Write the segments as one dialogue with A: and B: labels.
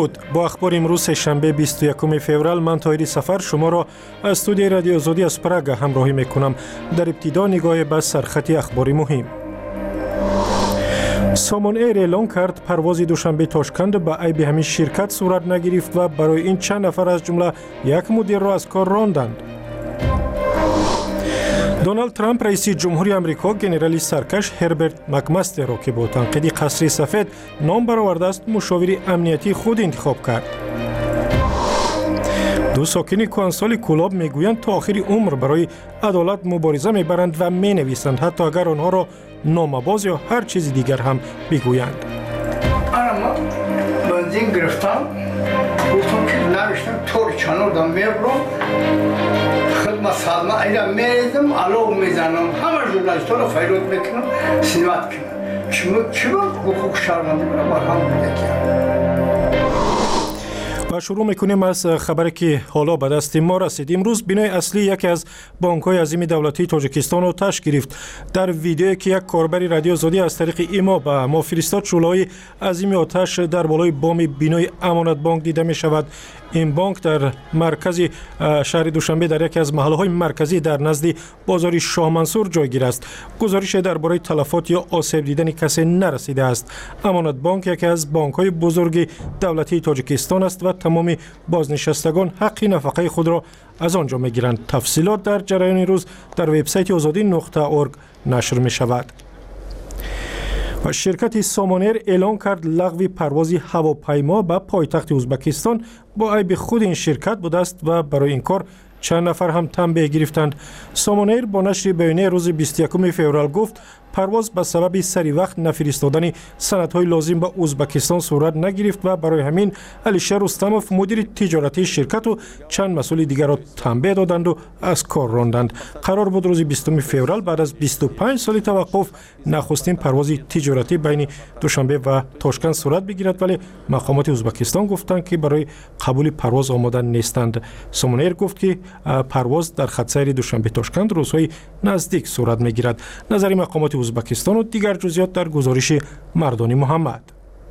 A: درود. با اخبار امروز شنبه 21 فوریه من طاهری سفر شما را از استودیوی رادیو آزادی از پراگ همراهی میکنم. در ابتدا نگاه به سرخط اخبار مهم. سامان ایر اعلان کرد پرواز دوشنبه تاشکند به عیب همین شرکت صورت نگرفت و برای این چند نفر از جمله یک مدیر را از کار راندند. دونالد ترامپ رئیس جمهوری آمریکا گنرالی سرکش هربرت مکمستر را که با تنقیدی قصر سفید نام برآورده است مشاور امنیتی خود انتخاب کرد. دو ساکن کانسال کلاب میگویند تا آخر عمر برای عدالت مبارزه میبرند و مینویسند حتی اگر آنها را نامه‌باز یا هر چیز دیگر هم بگویند.
B: اما بنزین گرفتم گفتم که نوشتم طور چنوردم میبرم خدمت سالمه اینا میریزم علو میزنم همه جورنالیستا رو فیروت میکنم سنوات کنم چی با حقوق شهروندی با هم بودکیم.
A: و شروع میکنیم از خبری که حالا به دست ما رسید. امروز بنای اصلی یکی از بانک‌های عظیم دولتی تاجیکستان آتش گرفت. در ویدیویی که یک کاربر رادیو آزادی از طریق ایما به ما فرستاد شعله‌های عظیم آتش در بالای بام بنای امانت بانک دیده می شود. این بانک در مرکز شهر دوشنبه در یکی از محله‌های مرکزی در نزد بازار شاه منصور جایگیر است. گزارش درباره تلفات یا آسیب دیدن کسی نرسیده است. امانت بانک یکی از بانک‌های بزرگ دولتی تاجیکستان است و تمام بازنشستگان حق نفقه خود را از آنجا می‌گیرند. تفصیلات در جریان روز در وبسایت azadi.org نشر می‌شود. و شرکت سامان ایر اعلان کرد لغو پرواز هواپیما به پایتخت ازبکستان با عیب خود این شرکت بوده است و برای این کار چند نفر هم تنبیه گرفتند. سامان ایر با نشر بیانیه روز 21 فوریه گفت پرواز به سبب سری وقت نفرستادن سندهای لازم به ازبکستان صورت نگرفت و برای همین علیشه رستموف مدیر تجارتی شرکت و چند مسئول دیگر را تنبیه دادند و از کار راندند. قرار بود روز 20 فوریه بعد از 25 سال توقف نخستین پرواز تجارتی بین دوشنبه و تاشکند صورت بگیرد، ولی مقامات ازبکستان گفتند که برای قبول پرواز آماده نیستند. سامان ایر گفت که پرواز در خط سیر دوشنبه تاشکند روزهای نزدیک صورت میگیرد. نظر مقامات ازبکستان و دیگر جزئیات در گزارش مردانی محمد.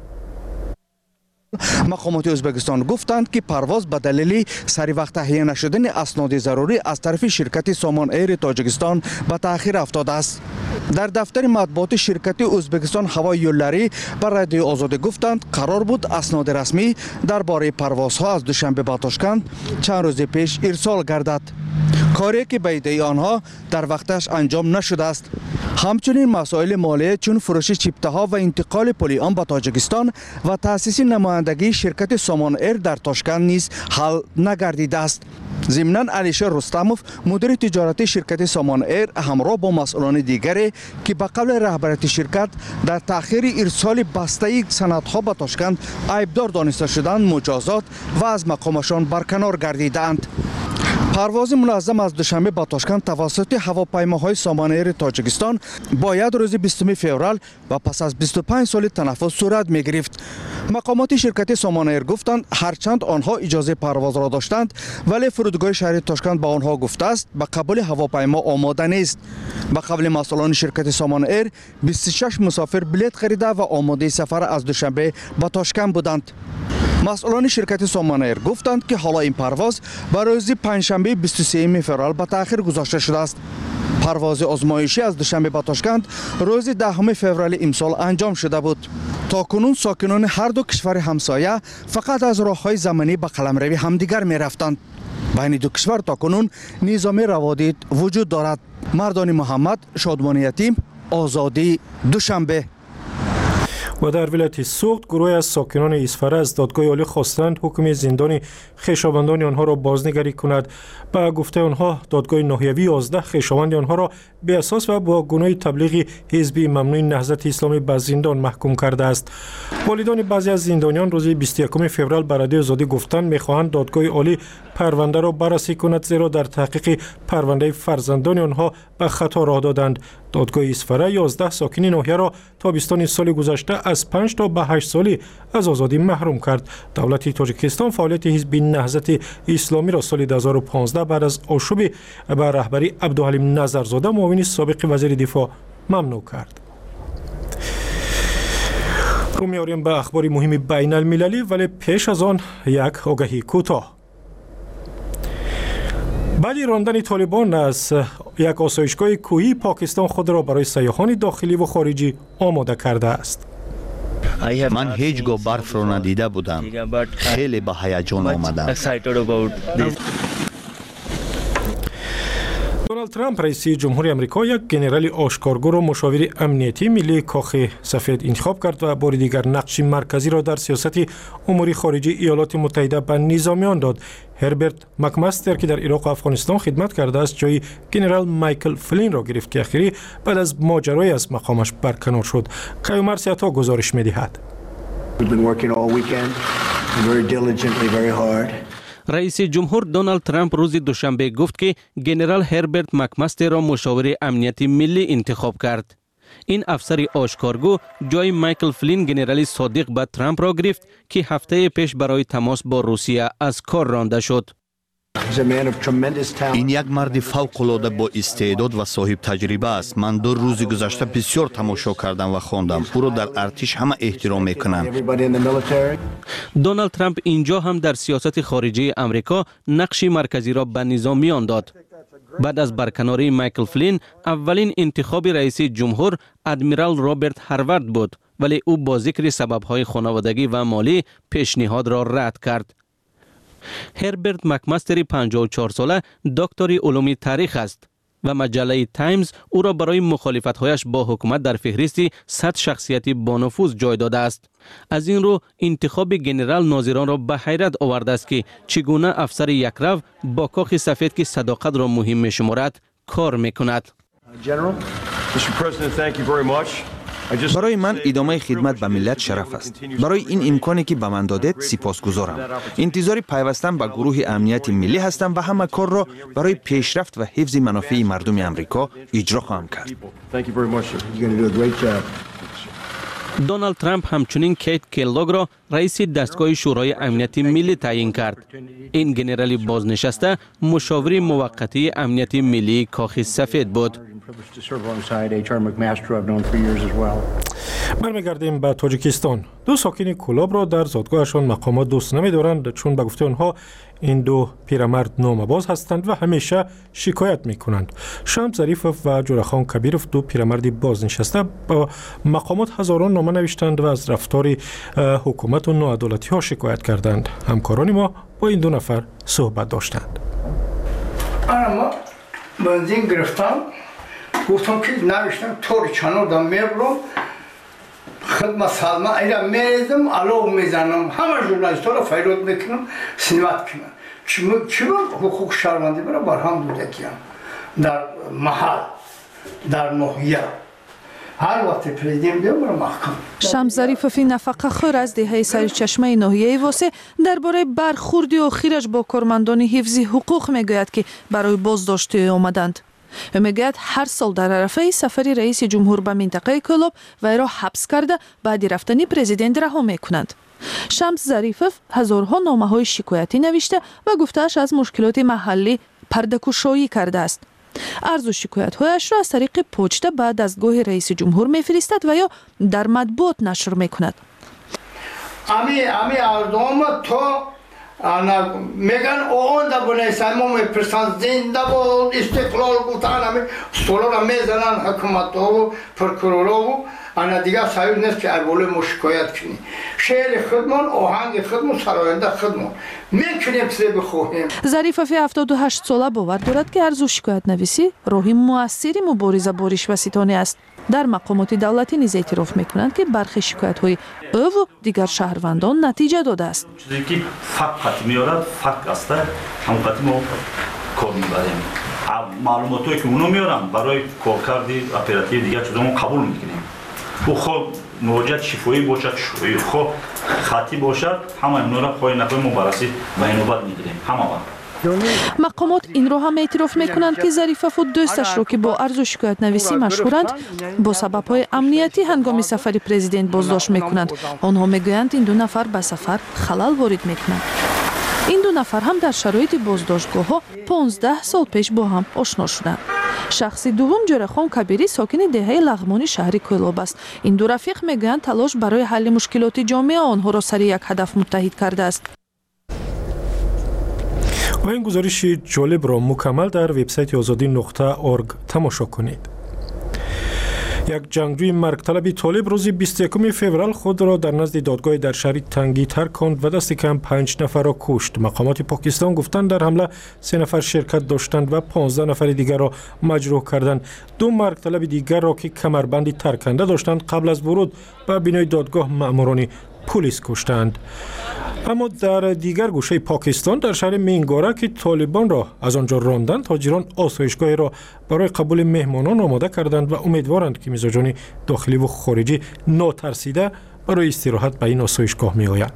C: مقامات ازبکستان گفتند که پرواز به دلیل سری وقت تهیه نشدن اسناد ضروری از طرف شرکت سامان ایر تاجیکستان به تأخیر افتاده است. در دفتر مطبوعات شرکت ازبکستان هوای یولری بر رادیو آزادی گفتند قرار بود اسناد رسمی درباره پروازها از دوشنبه به تاشکند چند روز پیش ارسال گردد، کاری که به ایده آنها در وقتش انجام نشده است. همچنین مسائل مالی چون فروش چیپته‌ها و انتقال پلی آن به تاجیکستان و تأسیس نمایندگی شرکت سامان ایر در تاشکند نیز حل نگردیده است. ضمناً علیشه رستموف مدیر تجارتی شرکت سامان ایر همراه با مسئولان دیگری که به قبل رهبریت شرکت در تأخیر ارسال بسته سندها به تاشکند عیبدار دانسته شدند مجازات و از مقامشان برکنار گردیدند. پرواز منظم از دوشنبه به تاشکند توسط هواپیماهای سامان ایر تاجیکستان باید روز 20 فوریه و پس از 25 سال تنفس صورت می گرفت. مقامات شرکت سامان ایر گفتند هرچند آنها اجازه پرواز را داشتند ولی فرودگاه شهر تاشکند به آنها گفته است به قبول هواپیما آماده نیست. به قبل مسئولان شرکت سامان ایر 26 مسافر بلیط خریده و آماده سفر از دوشنبه به تاشکند بودند. مسئولان شرکت سامان ایر گفتند که حالا این پرواز به روز پنجشنبه 23 فوریه به تأخیر گذاشته شده است. پرواز آزمایشی از دوشنبه به تاشکند روز 10 فوریه امسال انجام شده بود. تاکنون ساکنان هر دو کشور همسایه فقط از راه‌های زمینی به قلمروی همدیگر می‌رفتند. بین دو کشور تاکنون نظام روادید وجود دارد. مردانی محمد، شادمان یتیم، آزادی، دوشنبه.
A: و در ولایت سوخت گروه از ساکنان اسفره از دادگاه عالی خواستند حکم زندان خویشاوندان آنها را بازنگری کند. به گفته آنها دادگاه ناحیوی 11 خویشاوند آنها را به اساس و با گناه تبلیغ حزبی ممنوع نهضت اسلامی به زندان محکوم کرده است. والدان بعضی از زندانیان روز 21 فوریه به رادیو آزادی گفتند می‌خواهند دادگاه عالی پرونده را بررسی کند زیرا در تحقیق پرونده فرزندان آنها به خطا راه دادند. دادگاه اسفره 11 ساکن ناحیه را تابستان سال گذشته از 5 تا به 8 سالی از آزادی محروم کرد. دولت تاجیکستان فعالیت حزب نهضت اسلامی را سال 2015 بعد از آشوب به رهبری عبدالحلیم نظرزاده معاون سابق وزیر دفاع ممنوع کرد. رو میاریم به اخبار مهم بین المللی ولی پیش از آن یک آگهی کوتاه. بعد راندن طالبان از یک آسایشگاه کوهی پاکستان خود را برای سیاحان داخلی و خارجی آماده کرده است.
D: من هیچگاه برف را ندیده بودم. خیلی به هیجان آمدم.
A: دونالد ترامپ رئیس جمهوری آمریکا یک ژنرال آشکارگو را مشاور امنیتی ملی کاخ سفید انتخاب کرد و بار دیگر نقش مرکزی را در سیاست امور خارجی ایالات متحده به نظامیان داد. هربرت مکمستر که در عراق و افغانستان خدمت کرده است جای ژنرال مایکل فلین را گرفت که اخیری بعد از ماجرای از مقامش برکنار شد. قیومر سیاتا گزارش می‌دهد.
E: رئیس جمهور دونالد ترامپ روز دوشنبه گفت که ژنرال هربرت مکمستر را مشاور امنیتی ملی انتخاب کرد. این افسر آشکارگو جای مایکل فلین ژنرال صادق به ترامپ را گرفت که هفته پیش برای تماس با روسیه از کار رانده شد.
D: این یک مرد فوق‌العاده با استعداد و صاحب تجربه است. من 2 روز گذشته بسیار تماشا کردم و خواندم. او را در ارتش همه احترام میکنند.
E: دونالد ترامپ اینجا هم در سیاست خارجی امریکا نقش مرکزی را به نظامیان داد. بعد از برکناری مایکل فلین اولین انتخاب رئیس جمهور ادمیرال رابرت هاورد بود، ولی او با ذکر سبب‌های خانوادگی و مالی پیشنهاد را رد کرد. هربرت مکمستر 54 ساله دکتری علوم تاریخ است و مجله تایمز او را برای مخالفت‌هایش با حکومت در فهرست 100 شخصیت با نفوذ جای داده است. از این رو انتخاب ژنرال ناظران را به حیرت آورده است که چگونه افسر یکرو با کاخ سفید که صداقت را مهم می‌شمارد کار می‌کند.
C: برای من ادامه خدمت به ملت شرف است. برای این امکانی که به من دادید سپاسگزارم. انتظار پیوستن به گروه امنیت ملی هستم و همه کار را برای پیشرفت و حفظ منافع مردم امریکا اجرا خواهم کرد.
E: دونالد ترامپ همچنین کیت کلاگ را رئیس دستگاه شورای امنیت ملی تعیین کرد. این ژنرال بازنشسته مشاور موقتی امنیت ملی کاخ سفید بود.
A: برمیگردیم به تاجیکستان. 2 ساکن کلاب را در زادگاهشان مقامات دوست نمی‌دارند، چون به گفته آنها این 2 پیرمرد نامه‌باز هستند و همیشه شکایت می‌کنند. شمس ظریفوف و جورخان کبیروف 2 پیرمرد بازنشسته با مقامات هزاران نامه نوشتند و از رفتار حکومت و ناعدالتی‌ها شکایت کردند. همکاران ما با این 2 نفر صحبت داشتند.
B: ما بنزین گرفتم، گفتم که نوشتم طور چنودم میبرم خدمت سالمه ایرا میریزم علو میزنم همه ژورنالیست‌ها را فریاد میکنم سنوات کنم چی حقوق شهروندی برای برهم بوده کیم در محل در ناحیه هر وقت پرزیدنت بیا برای محکم.
F: شمس ظریفوف نفقه خور از دهه سرچشمه ناحیه واسه درباره برخوردی اخیرش با کارمندان حفظ حقوق میگوید که برای بازداشتی آمدند. و میگوید هر سال در عرفه سفری رئیس جمهور به منطقه کلاب وی را حبس کرده بعد رفتن پرزیدنت رها میکنند. شمس ظریفوف هزارها نامه‌های شکایتی نوشته و گفته‌اش از مشکلات محلی پرده‌گشایی کرده است. عرض و شکایت‌هایش را از طریق پوچته بعد از گاه رئیس جمهور میفرستد و یا در مطبوعات نشر میکند.
B: امی اردوم تو میگن اون دا بنیسن ما میپرسن زنده بود استقلال بودن همه سولا را میزنن حکومت و پرکرورا و انا دیگه سایل نیست که اربوله ما شکایت کنی. شعر خودمون آهنگ خودمون سراینده خودمون میکنیم چیزی بخواهیم.
F: ظریفوف 78 ساله باور دارد که عرض و شکایت نویسی راهی موثری مبارزه با رشوه ستانی است. در مقامات دولتی نیز اعتراف میکنند که برخی شکایت‌های او و دیگر شهروندان نتیجه داده است.
G: چیزی که فقط میارد فقط است همقدر ما کار میبریم. معلوماتی که اونو میارن برای کارکرد اپراتیو دیگر چیزا ما قبول میکنیم. او خود مواجهت شفایی باشد خود خطی باشد همه اینا را خواهی نخواهی ما بررسی و اینوبت میگیریم همه وقت.
F: مقامات این را هم اعتراف میکنند که ظریفوف و دوستش را که با عرض و شکایت نویسی مشهورند با سبب‌های امنیتی هنگام سفر پرزیدنت بازداشت میکنند. آنها میگویند این 2 نفر به سفر خلل وارد میکنند. این 2 نفر هم در شرایط بازداشتگاه‌ها 15 سال پیش با هم آشنا شدند. шахси дуввум ҷӯрахон кабирӣ сокини деҳаи лағмони шаҳри койлоб аст. ин ду рафиқ мегӯянд талош барои ҳалли мушкилоти ҷомеа онҳоро сари як ҳадаф муттаҳид кардааст.
A: ва ин гузориши ҷолибро мукаммал дар вебсайти озодӣ.орг тамошо кунед. як ҷангҷӯи маргталаби толиб рӯзи 21 феврал худро дар назди додгоҳи дар шаҳри Тангӣ тарк конд ва дасти кам 5 нафарро кушт. мақомоти покистон гуфтанд дар ҳамла 3 нафар ширкат доштанд ва 15 нафари дигарро маҷрӯҳ карданд. ду маргталаби дигарро ки камарбанди тарканда доштанд қабл аз вуруд ба бинои додгоҳ маъмурони пулис куштанд. аммо дар дигар гӯшаи покистон дар шаҳри Мингора ки толибонро аз он ҷо ронданд, тоҷирон осоишгоҳеро барои қабули меҳмонон омода карданд ва умедворанд ки мизоҷони дохиливу хориҷӣ нотарсида барои истироҳат ба ин осоишгоҳ меоянд.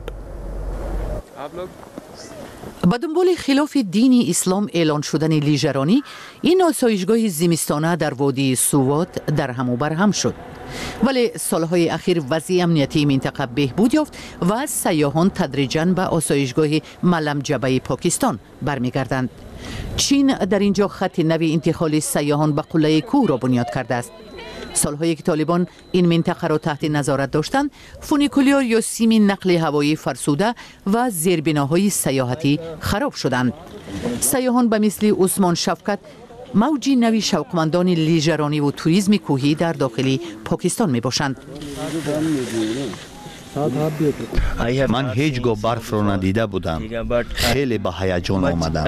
H: ба дунболи хилофи дини ислом эълон шудани лижаронӣ, ин осоишгоҳи зимистона дар водии Сувот дар ҳаму барҳам шуд. вале солҳои ахир вазъи амниятии минтақа беҳбуд ёфт ва сайёҳон тадриҷан ба осоишгоҳи Маламҷабаи Покистон бармегарданд. чин дар ин ҷо хатти нави интиқоли сайёҳон ба қуллаи кӯҳро бунёд кардааст. солҳое ки толибон ин минтақаро таҳти назорат доштанд, фуникулёр ё сими нақли ҳавоӣ фарсуда ва зербиноҳои сайёҳатӣ хароб шуданд. сайёҳон ба мисли Усмон Шавкат мавҷи нави шавқмандони лижарониву туризми кӯҳӣ дар дохили Покистон мебошанд.
D: ман ҳеҷ гоҳ барфро надида будам. хеле ба ҳаяҷон омадам.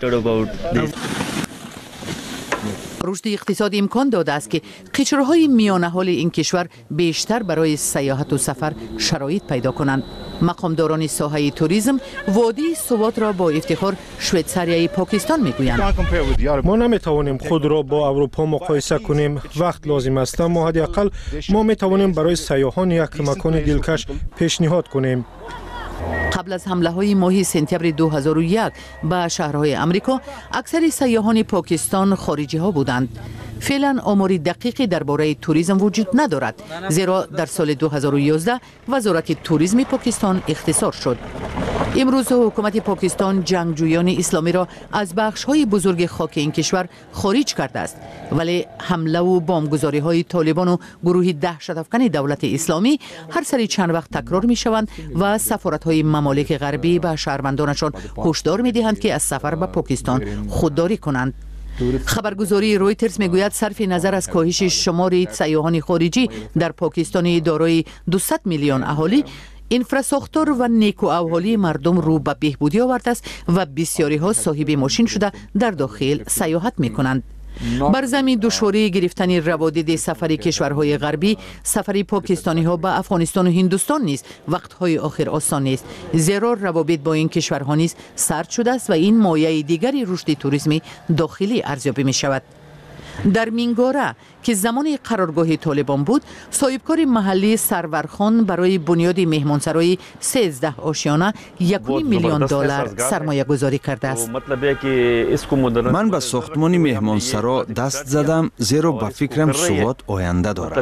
H: рушди иқтисодӣ имкон додааст ки қичрҳои миёнаҳоли ин кишвар бештар барои сайёҳату сафар шароит пайдо кунанд. мақомдорони соҳаи туризм водии Сувотро бо ифтихор Швейтсарияи Покистон мегӯянд.
A: мо наметавонем худро бо Аврупо муқоиса кунем. вақт лозим аст, аммо ҳадди ақал мо метавонем барои сайёҳон як макони дилкаш пешниҳод кунем.
H: қабл аз ҳамлаҳои моҳи сентябри 2001 ба шаҳрҳои амрико, аксари сайёҳони Покистон хориҷиҳо буданд. феълан омори дақиқи дар бораи туризм вуҷуд надорад, зеро дар соли 2011 вазорати туризми Покистон ихтисор шуд. имрӯз ҳукумати Покистон ҷангҷӯёни исломиро аз бахшҳои бузурги хоки ин кишвар хориҷ кардааст, вале ҳамлаву бомбгузориҳои толибону гурӯҳи даҳшатафкани давлати исломӣ ҳар сари чанд вақт такрор мешаванд ва сафоратҳои мамолики ғарбӣ ба шаҳрвандонашон ҳушдор медиҳанд ки аз сафар ба Покистон худдорӣ кунанд. хабаргузории Reuters мегӯяд сарфи назар аз коҳиши шумори сайёҳони хориҷӣ дар Покистони дорои 200 миллион аҳолӣ, инфрасохтор ва некуавҳолии мардум рӯ ба беҳбудӣ овардааст ва бисёриҳо соҳиби мошин шуда дар дохил сайёҳат мекунанд. бар замми душвории гирифтани раводиди сафари кишварҳои ғарбӣ, сафари покистониҳо ба Афғонистону Ҳиндустон низ вақтҳои охир осон нест, зеро равобит бо ин кишварҳо низ сард шудааст ва ин мояи дигари рушди туризми дохилӣ арзёбӣ мешавад. дар Мингора ки замони қароргоҳи толибон буд, соҳибкори маҳаллӣ Сарвархон барои бунёди меҳмонсарои 13 ошёна $1 миллион сармоягузорӣ кардааст.
I: ман ба сохтмони меҳмонсаро даст задам, зеро ба фикрам Сувот оянда дорад.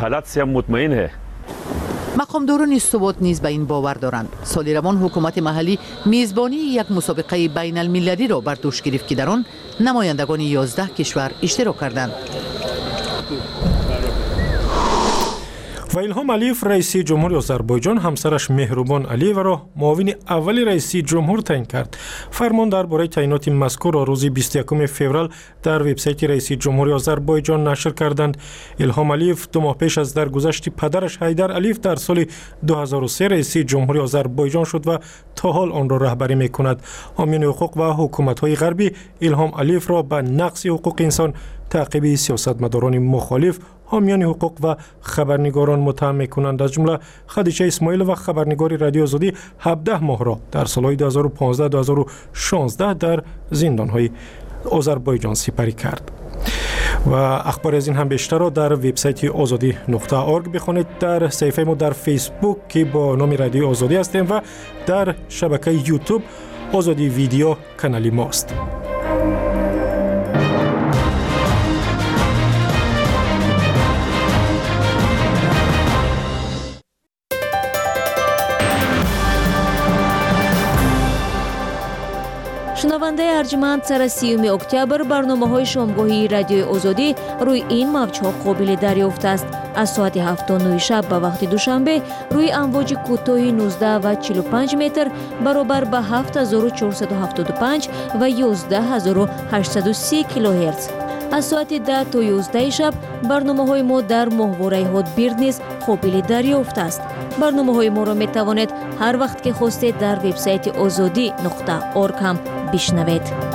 H: мақомдорони Сувот низ ба ин бовар доранд. соли равон ҳукумати маҳаллӣ мизбонии як мусобиқаи байналмилалиро бар дӯш гирифт ки дар он намояндагони 11 кишвар иштирок карданд.
A: ва Илҳом Алиев раиси ҷумҳури Озарбойҷон ҳамсараш Меҳрубон Алиеваро муовини аввали раиси ҷумҳур таъин кард. фармон дар бораи таъиноти мазкурро рӯзи 21 феврал дар вебсайти раиси ҷумҳури Озарбойҷон нашр карданд. Илҳом Алиев 2 моҳ пеш аз даргузашти падараш Ҳайдар Алиев дар соли 2003 раиси ҷумҳури Озарбойҷон шуд ва то ҳол онро раҳбарӣ мекунад. ҳомиёни ҳуқуқ ва ҳукуматҳои ғарбӣ Илҳом Алиевро ба нақси ҳуқуқи инсон, таъқиби сиёсатмадорони мухолиф, ҳомиёни ҳуқуқ ва хабарнигорон муттаҳам мекунанд. аз ҷумла Хадиҷа Исмоилова, хабарнигори Радиои Озодӣ, 17 моҳро дар солҳои 2015-2016 дар зиндонҳои Озарбойҷон сипарӣ кард. ва ахбори аз ин ҳам бештарро дар вебсайти озодӣ.орг бихонед, дар саҳифаи мо дар фейсбук ки бо номи Радиои Озодӣ ҳастем ва дар шабакаи ютуб Озодӣ видео канали мост.
J: шунавандаи ارجمند سر 30 اکتبر برنامه‌های شامگاهی رادیوی آزادی روی این موج‌ها قابل دریافت است. از ساعت 7:09 شب به وقت دوشنبه روی امواج کوتاه 19 و 45 متر برابر به 7475 و 11830 کیلوهرتز. از ساعت 10 تا 11 شب برنامه‌های ما در ماهواره هاتبیرد نیز قابل دریافت است. برنامه‌های ما را می‌توانید هر وقت که خواستید در وبسایت azadi.org هم بشنوید.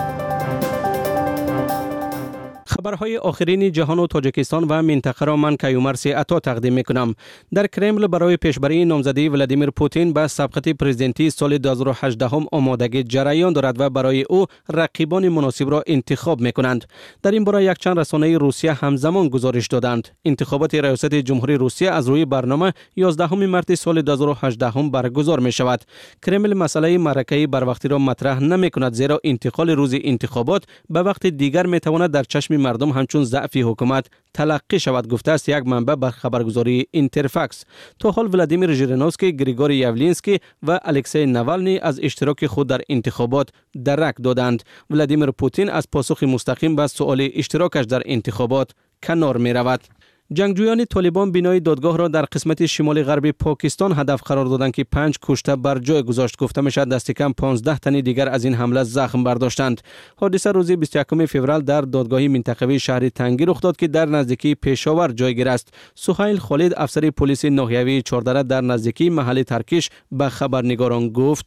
E: خبرهای آخرین جهان و تاجیکستان و منطقه را من کیومرث عطا تقدیم میکنم. در کرمل برای پیشبری نامزدی ولادیمیر پوتین به سبقت پرزیدنتی سال 2018 آمادگی جریان دارد و برای او رقیبان مناسب را انتخاب میکنند. در این باره یک چند رسانه روسیه همزمان گزارش دادند. انتخابات ریاست جمهوری روسیه از روی برنامه 11 مارس سال 2018 برگزار می شود. کرمل مسئله معرکه بر وقتی را مطرح نمی کند، زیرا انتقال روز انتخابات به وقت دیگر می تواند در چشم مردم همچون ضعف حکومت تلقی شود، گفته است یک منبع بر خبرگزاری اینترفاکس. تا حال ولادیمیر ژیرینوفسکی، گریگوری یاولینسکی و الکسی ناوالنی از اشتراک خود در انتخابات درک دادند. ولادیمیر پوتین از پاسخ مستقیم به سؤال اشتراکش در انتخابات کنار می رود. جنگجویان طالبان بنای دادگاه را در قسمت شمال غربی پاکستان هدف قرار دادند که 5 کشته بر جای گذاشت. گفته میشد دست کم 15 تن دیگر از این حمله زخم برداشتند. حادثه روز 21 فوریه در دادگاه منطقوی شهر تنگی رخ داد که در نزدیکی پشاور جایگیر است. سهیل خالد، افسر پلیس ناحیوی 14 در نزدیکی محل ترکیش به خبرنگاران گفت: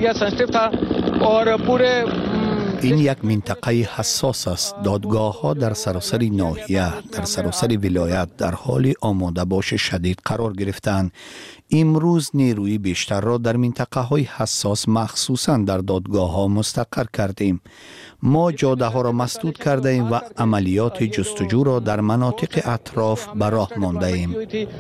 D: این یک منطقه حساس است. دادگاه ها در سراسر ناحیه، در سراسر ولایت در حال آماده باش شدید قرار گرفتند. امروز نیروی بیشتر را در منطقه های حساس مخصوصا در دادگاه ها مستقر کردیم. ما جاده ها را مسدود کرده ایم و عملیات جستجو را در مناطق اطراف به راه مانده ایم.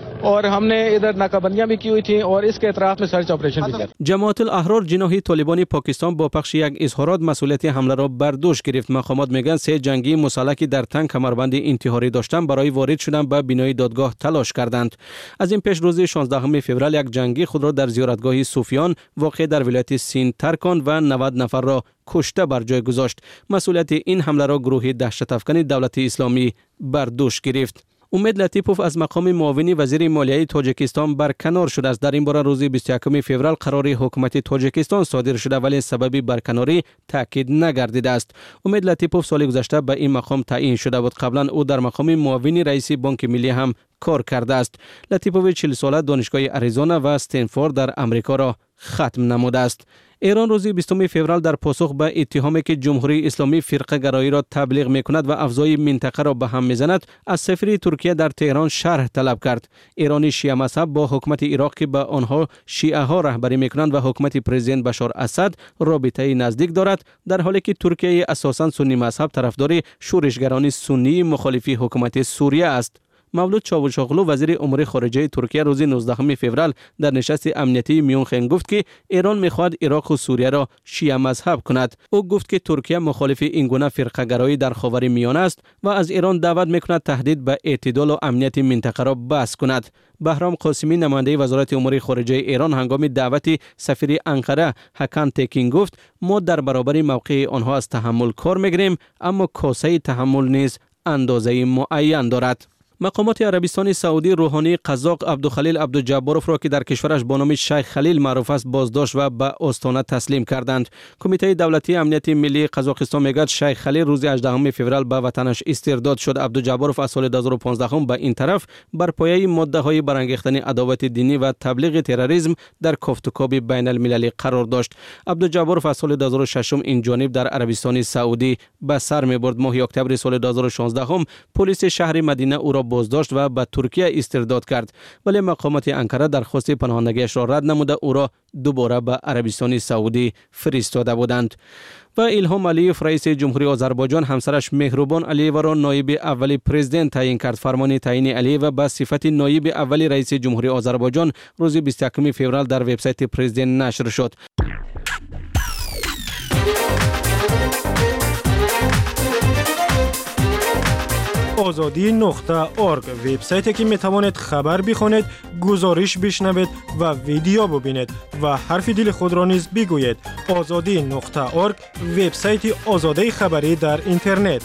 E: جماعت الاحرار جناحی طالبان پاکستان با پخش یک اظهارات مسئولیت حمله را بر دوش گرفت. مقامات میگن 3 جنگی مسلحی در تنگ کمربند انتحاری داشتن برای وارد شدن به بنای دادگاه تلاش کردند. از این پیش روز 16 فوریه یک جنگی خود را در زیارتگاه صوفیان واقع در ولایت سیند ترکاند و 90 نفر را کشته بر جای گذاشت. مسئولیت این حمله را گروه دهشت افکن دولت اسلامی بر دوش گرفت. امید لطیپوف از مقام معاون وزیر مالیه تاجیکستان برکنار شده است. در این باره روز 21 فوریه قرار حکومت تاجیکستان صادر شده، ولی سبب برکناری تاکید نگردیده است. امید لطیپوف سال گذشته به این مقام تعیین شده بود. قبلا او در مقام معاون رئیس بانک ملی هم کار کرده است. لطیپوف 40 ساله دانشگاه اریزونا و استنفورد در امریکا را ختم نموده است. ایران روز 20 فوریه در پاسخ به اتهامی که جمهوری اسلامی فرقه گرایی را تبلیغ می‌کند و افزای منطقه را به هم می‌زند، از سفیر ترکیه در تهران شرح طلب کرد. ایرانی شیعه مذهب با حکومت عراق که به آنها شیعه ها رهبری می‌کنند و حکومت پرزیدنت بشار اسد رابطه نزدیک دارد، در حالی که ترکیه اساساً سنی مذهب طرفدار شورشگران سنی مخالف حکومت سوریه است. مولود چاوشاغلو وزیر امور خارجه ترکیه روز 19 فوریه در نشست امنیتی میونخن گفت که ایران می‌خواهد عراق و سوریه را شیعه مذهب کند. او گفت که ترکیه مخالف این گونه فرقه گرایی در خاورمیانه است و از ایران دعوت می‌کند تهدید به اعتدال و امنیت منطقه را بس کند. بهرام قاسمی نماینده وزارت امور خارجه ایران هنگام دعوت سفیر انقره حکان تکین گفت: ما در برابر موقع آنها از تحمل کار می‌گیریم، اما کاسه تحمل نیز اندازه معین دارد. مقامات عربستان سعودی روحانی قزاق عبدالخلیل عبدالجباروف را که در کشورش با نام شیخ خلیل معروف است بازداشت و به آستانه تسلیم کردند. کمیته دولتی امنیت ملی قزاقستان میگوید شیخ خلیل روز 18 فوریه به وطنش استرداد شد. عبدالجباروف از سال 2015 به این طرف بر پایه ماده‌های برانگیختن عداوت دینی و تبلیغ تروریسم در کافتوکاب بین المللی قرار داشت. عبدالجباروف از سال 2006 این جانب در عربستان سعودی به سر می‌برد. ماه اکتبر سال 2016 پلیس شهر مدینه او را بازداشت و به ترکیه استرداد کرد، ولی مقامات انقره درخواست پناهندگیش را رد نموده او را دوباره به عربستان سعودی فرستاده بودند. و ایلهام علیف رئیس جمهوری آذربایجان همسرش مهربان علیوا را نایب اول پرزیدنت تعیین کرد. فرمان تعیین علیوا به صفت نایب اول رئیس جمهوری آذربایجان روز 21 فوریه در وبسایت پرزیدنت نشر شد.
A: azadi.org وبسایتی که می توانید خبر بخونید، گزارش بشنوید و ویدیو ببینید و حرف دل خود را نیز بگویید. azadi.org وبسایت آزاده خبری در اینترنت.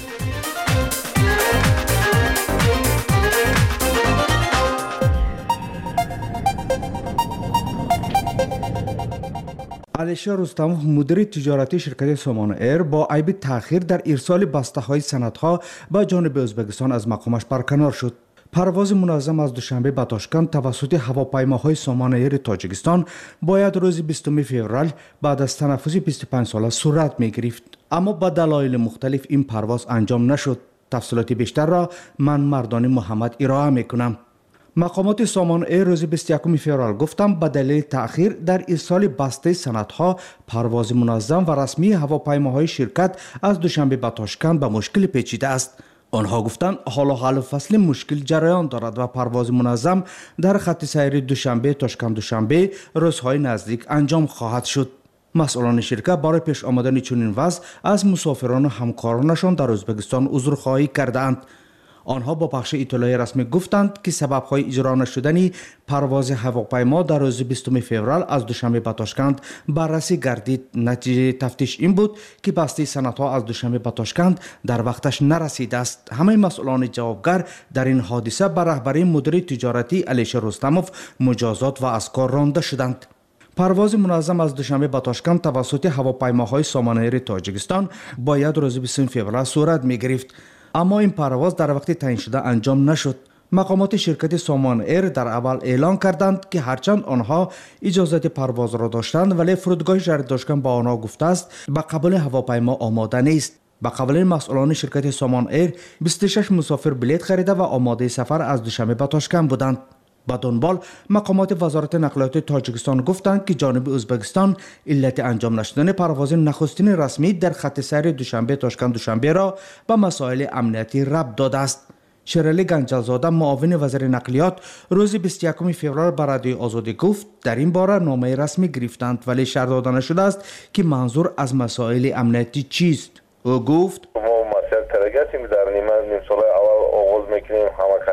C: علیشه رستموف مدیر تجارتی شرکت سامان ایر با عیب تأخیر در ارسال بسته‌های سندها به جانب ازبکستان از مقامش برکنار شد. پرواز منظم از دوشنبه به تاشکند توسط هواپیماهای سامان ایر تاجیکستان باید روز 20 فوریه بعد از تنفس 25 ساله صورت می‌گرفت، اما به دلایل مختلف این پرواز انجام نشد. تفصیلات بیشتر را من مردان محمد ارائه می‌کنم. مقامات سامان ایر روز 21 فوریه گفتند به دلیل تأخیر در ارسال بسته سندها پرواز منظم و رسمی هواپیماهای شرکت از دوشنبه به تاشکند به مشکل پیچیده است. آنها گفتند حالا حل فصل مشکل جریان دارد و پرواز منظم در خط سیر دوشنبه تاشکند دوشنبه روزهای نزدیک انجام خواهد شد. مسئولان شرکت برای پیش آمدن چنین وضع از مسافران و همکارانشان در ازبکستان عذرخواهی کردند. آنها با بخش اطلاع رسمی گفتند که سبب‌های اجرا نشدنی پرواز هواپیما در روز 20 فوریه از دوشنبه به تاشکند بررسی گردید. نتیجه تفتیش این بود که بسته سندها از دوشنبه به تاشکند در وقتش نرسیده است. همه مسئولان جوابگر در این حادثه به رهبری مدیر تجارتی علیشه رستموف مجازات و از کار رانده شدند. پرواز منظم از دوشنبه به تاشکند توسط هواپیماهای سامان ایر تاجیکستان باید روز 20 فوریه صورت می‌گرفت، اما این پرواز در وقت تعیین شده انجام نشد. مقامات شرکت سامان ایر در اول اعلان کردند که هرچند آنها اجازت پرواز را داشتند ولی فرودگاه ژرداشکن با آنها گفته است به قبول هواپیما آماده نیست. به قبول مسئولان شرکت سامان ایر 26 مسافر بلیط خریده و آماده سفر از دوشنبه به تاشکند بودند. با دنبال مقامات وزارت نقلیات تاجیکستان گفتند که جانب ازبکستان علت انجام نشدن پرواز نخستین رسمی در خط سیر دوشنبه تاشکند دوشنبه را به مسائل امنیتی ربط داده است. شیرالی گنجزاده معاون وزیر نقلیات روز 21 فوریه به رادیوی آزادی گفت در این باره نامه رسمی گرفتند ولی شرح داده نشده است که منظور از مسائل امنیتی چیست. او گفت
K: ما مسائل ترگاتی در نیم سال اول آغاز میکنیم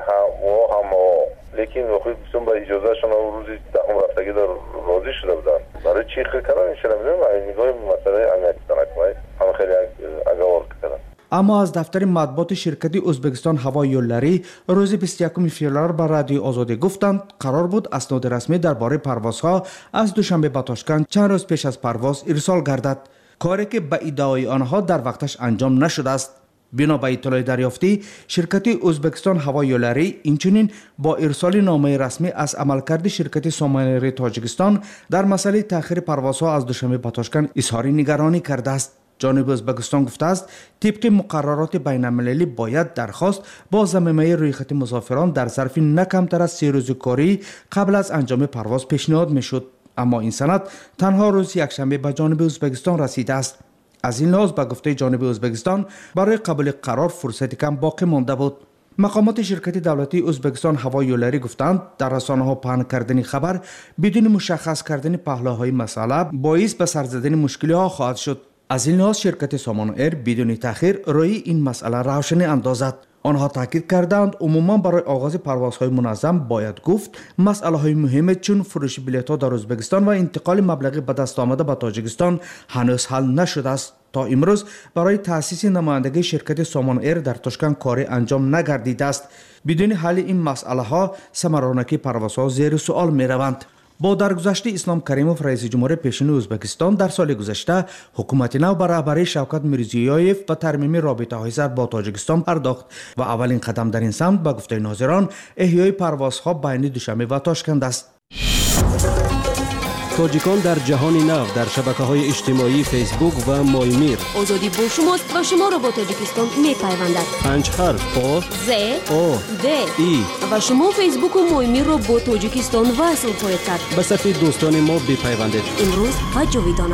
K: هم لیکن وقتی بسیم با اجازه شما روزی دهم رفتگی در راضی شده بودن برای چی کردن این شده میدونم این نگاه مسئله امنیتی دارد همه خیلی اگوار کردن.
C: اما از دفتر مطبوعات شرکت ازبکستان هوایی یولری روز 21 فوریه به رادیو آزادی گفتند قرار بود اسناد رسمی درباره پروازها از دوشنبه به تاشکند چند روز پیش از پرواز ارسال گردد، کاری که به ادعای آنها در وقتش انجام نشده است. بنا به اطلاع دریافتی شرکت ازبکستان هوایی یولری اینچنین با ارسال نامه رسمی از عملکرد شرکت سامان ایر تاجیکستان در مسئله تأخیر پروازها از دوشنبه به تاشکند اظهار نگرانی کرده است. جانب ازبکستان گفته است طبق مقررات بین المللی باید درخواست با ضمیمه روی خط مسافران در ظرف نه کمتر از 3 روز کاری قبل از انجام پرواز پیشنهاد میشد، اما این سند تنها روز یکشنبه به جانب ازبکستان رسیده است. از این لحاظ به گفته جانب ازبکستان برای قبول قرار فرصتی کم باقی مانده بود. مقامات شرکت دولتی ازبکستان هوایی یولری گفتند در رسانه‌ها پهن کردن خبر بدون مشخص کردن پهلوهای مسئله باعث به سر زدن مشکل‌ها خواهد شد. از این لحاظ شرکت سامان ایر بدون تأخیر روی این مسئله روشنی اندازد. آنها تاکید کردند عموما برای آغاز پروازهای منظم باید گفت مسئله‌های مهم چون فروش بلیط‌ها در ازبکستان و انتقال مبلغ به دست آمده به تاجیکستان هنوز حل نشده است. تا امروز برای تأسیس نمایندگی شرکت سامان ایر در تاشکند کاری انجام نگردیده است. بدون حل این مسئله‌ها ثمرانگی پروازها زیر سوال می‌روند. با درگذشت اسلام کریموف رئیس جمهور پیشین ازبکستان در سال گذشته حکومت نو به رهبری شوکت میرزیویف به ترمیم رابطه‌های سر با تاجیکستان پرداخت و اولین قدم در این سمت به گفته ناظران احیای پروازها بین دوشنبه و تاشکند است.
E: تاجیکان در جهان نو در شبکه‌های اجتماعی فیسبوک و مایمیر.
J: آزادی با شماست و شما را با تاجیکستان می‌پیوندد.
E: 5 حرف آ
J: ز
E: او
J: د
E: ای
J: و شما فیسبوک و مایمیر را با تاجیکستان وصل خواهید کرد.
E: به صفحه دوستان ما بپیوندید.
J: امروز و جاویدانه.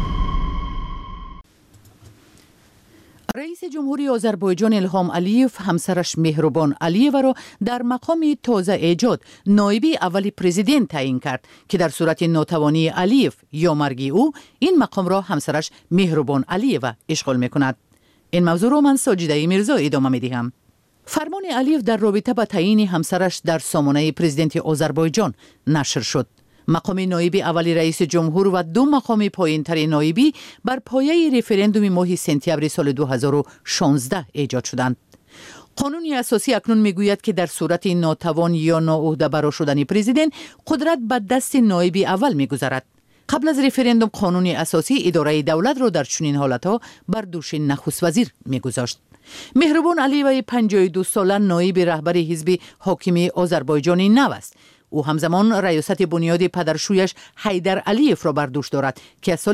H: رئیس جمهوری آذربایجان الهام علیف همسرش مهربان علیف را در مقام تازه ایجاد نایب اول پرزیدنت تعیین کرد که در صورت ناتوانی علیف یا مرگ او این مقام را همسرش مهربان علیف اشغال میکند. این موضوع را من ساجده میرزا ادامه میدهم. فرمان علیف در رابطه با تعیین همسرش در سامانه پرزیدنت آذربایجان نشر شد. مقام نایب اول رئیس جمهور و 2 مقام پایین‌تر نایبی بر پایه رفراندوم ماه سپتامبر سال 2016 ایجاد شدند. قانون اساسی اکنون میگوید که در صورت ناتوان یا ناعهده برا شدن پرزیدنت قدرت به دست نایب اول میگذرد. قبل از رفراندوم قانون اساسی اداره دولت را در چنین حالتها بر دوش نخست وزیر میگذاشت. مهربان علیوی 52 ساله نایب رهبر حزب حاکم آذربایجان نو است. او همزمان ریاست بنیاد پدرشویش حیدر علیف را بر دوش دارد که از سال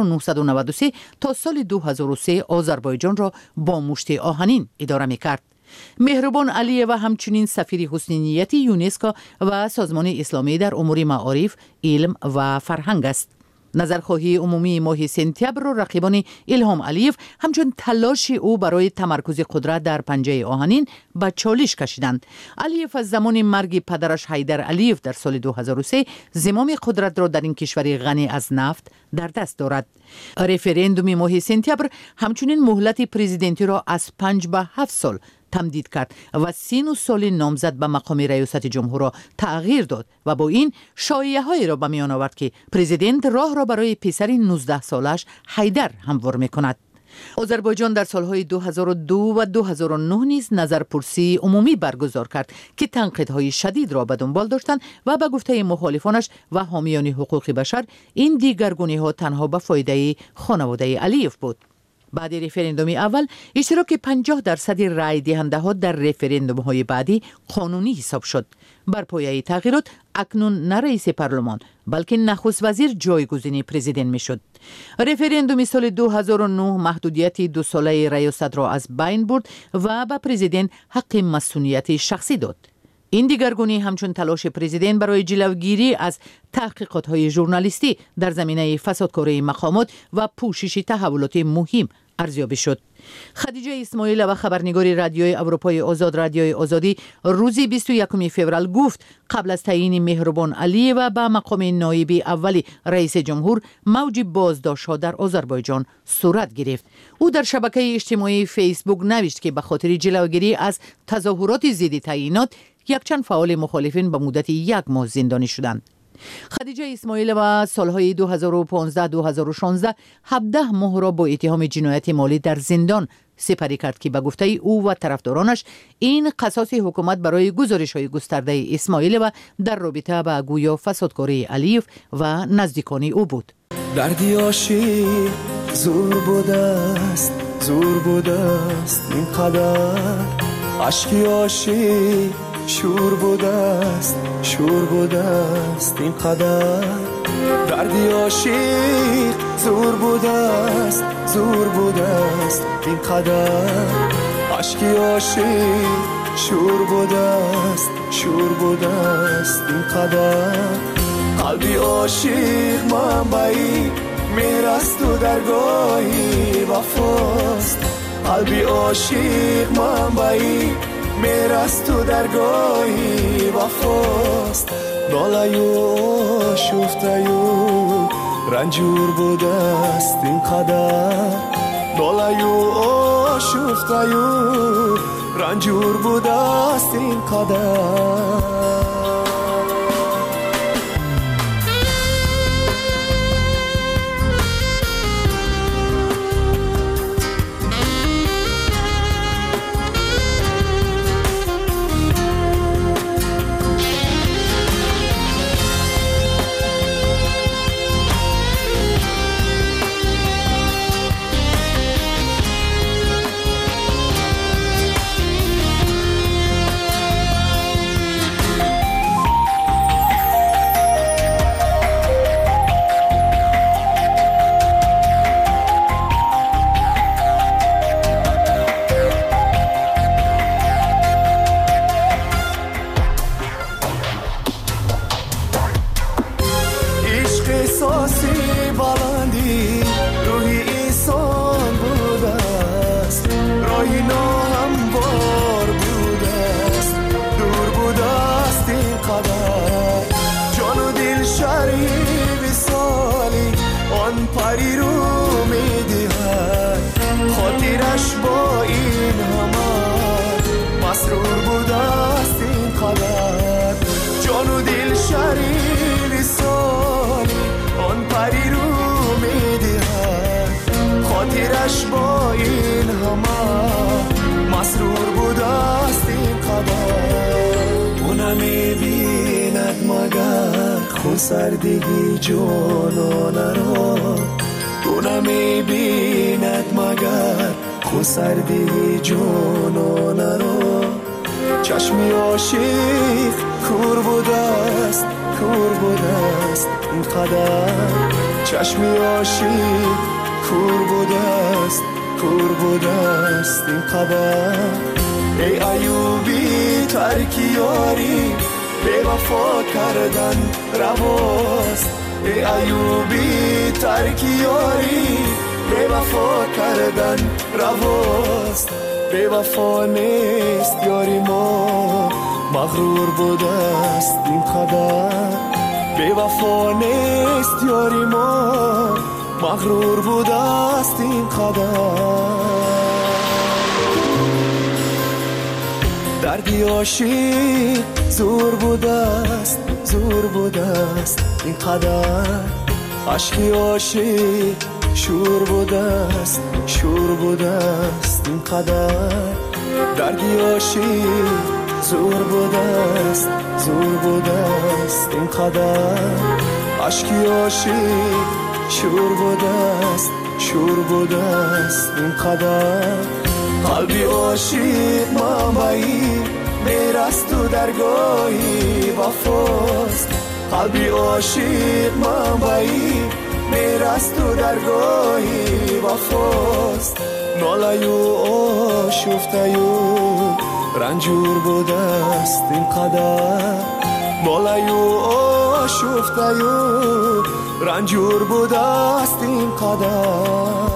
H: 1993 تا سال 2003 آذربایجان را با مشت آهنین اداره میکرد. مهربان علیه و همچنین سفیر حسن نیت یونسکو و سازمان اسلامی در امور معارف، علم و فرهنگ است. نظرخواهی عمومی ماه سپتامبر را رقیبان الهام علیف همچون تلاش او برای تمرکز قدرت در پنجه آهنین به چالش کشیدند. علیف از زمان مرگ پدرش حیدر علیف در سال 2003 زمام قدرت را در این کشور غنی از نفت در دست دارد. رفراندوم ماه سپتامبر همچنین مهلت پرزیدنتی را از 5 به 7 سال تمدید کرد و 39 سال نامزد به مقام ریاست جمهور را تغییر داد و با این شایعه‌هایی را به میان آورد که پرزیدنت راه را برای پسر 19 سالش حیدر هموار می‌کند. آذربایجان در سالهای 2002 و 2009 نیز نظرپرسی عمومی برگزار کرد که تنقیدهای شدید را به دنبال داشتند و به گفته مخالفانش و حامیان حقوق بشر این دیگرگونی‌ها تنها به فایده خانواده علیف بود. بعد رفراندوم اول اشتراک 50% رای دهنده ها در رفراندوم های بعدی قانونی حساب شد. بر پایه تغییرات اکنون نه رئیس پارلمان بلکه نخست وزیر جایگزین پرزیدنت می شد. رفراندوم سال 2009 محدودیت 2 ساله ریاست را از بین برد و به پرزیدنت حق مسئولیت شخصی داد. این دیگرگونی همچون تلاش پرزیدنت برای جلوگیری از تحقیقات‌های ژورنالیستی در زمینه فسادکاری مقامات و پوشش تحولات مهم ارزیابی شد. خدیجه اسماعیل و خبرنگار رادیوی اروپای آزاد رادیوی آزادی روز 21 فوریه گفت قبل از تعیین مهربان علی و به مقام نایب اولی رئیس جمهور موج بازداشت‌ها در آذربایجان صورت گرفت. او در شبکه اجتماعی فیسبوک نوشت که به خاطر جلوگیری از تظاهرات ضد تعیینات یک چند فعال مخالفین به مدت 1 ماه زندانی شدند. خدیجه اسماعیل و سالهای 2015-2016 17 ماه را با اتهام جنایت مالی در زندان سپری کرد که به گفته او و طرفدارانش این قصاص حکومت برای گزارش‌های گسترده اسماعیل و در رابطه با گویا فسادکاری علیف و نزدیکان او بود.
L: دردی عاشق زور بوده است این قدر عشقی عاشق شور بوده است این قدر دردی عاشق زور بوده است این قدر عشقی عاشق شور بوده است این قدر قلبی عاشق منبعی میرست و درگاهی وفاست قلبی عاشق منبعی میرست و درگاهی وفاست نالایو شفتایو رنجور بوده است این قدر نالایو شفتایو رنجور بوده است این قدر خونسردگی جانانه را او نمیبیند مگر خونسردگی جانانه را چشمی عاشق کور بوده است اینقدر چشمی عاشق کور بوده است اینقدر ای ایوبی ترکی یاری به وفا کردن رواست ای ایوبی ترکی یاری به وفا کردن رواست به وفا نیست یاری ما مغرور بوده است اینقدر به وفا نیست یاری ما مغرور بوده است اینقدر دردی عاشق زور بوده است اینقدر عشقی عاشق شور بوده است اینقدر دردی عاشق زور بوده است اینقدر عشقی عاشق شور بوده است اینقدر قلبی عاشق منبعی میرست تو درگاهی وفاست قلبی عاشق منبعی میرست تو درگاهی وفاست نالایو آشفتایو رنجور بوده است اینقدر نالایو آشفتایو رنجور بوده است اینقدر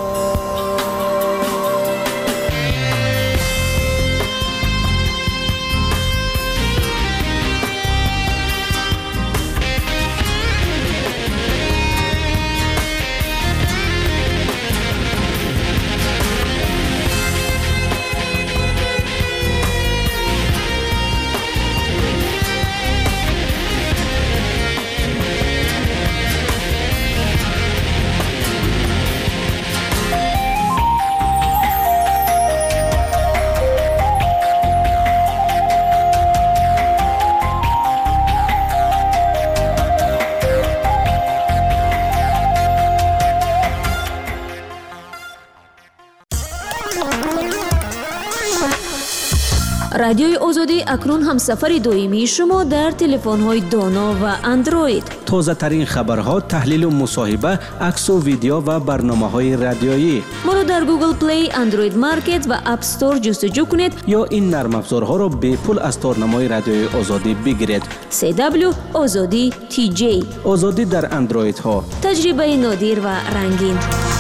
J: رادیوی آزادی اکنون هم سفر دائمی شما در تلفن‌های دانا و اندروید.
E: تازه ترین خبرها، تحلیل و مصاحبه، عکس و ویدیو و برنامه‌های رادیویی.
J: ما را در گوگل پلی، اندروید مارکت و اپ استور جستجو کنید
E: یا این نرم افزارها را به پول از تارنمای رادیوی آزادی بگیرید.
J: CW آزادی TJ
E: آزادی در اندروید ها.
J: تجربه نادر و رنگین.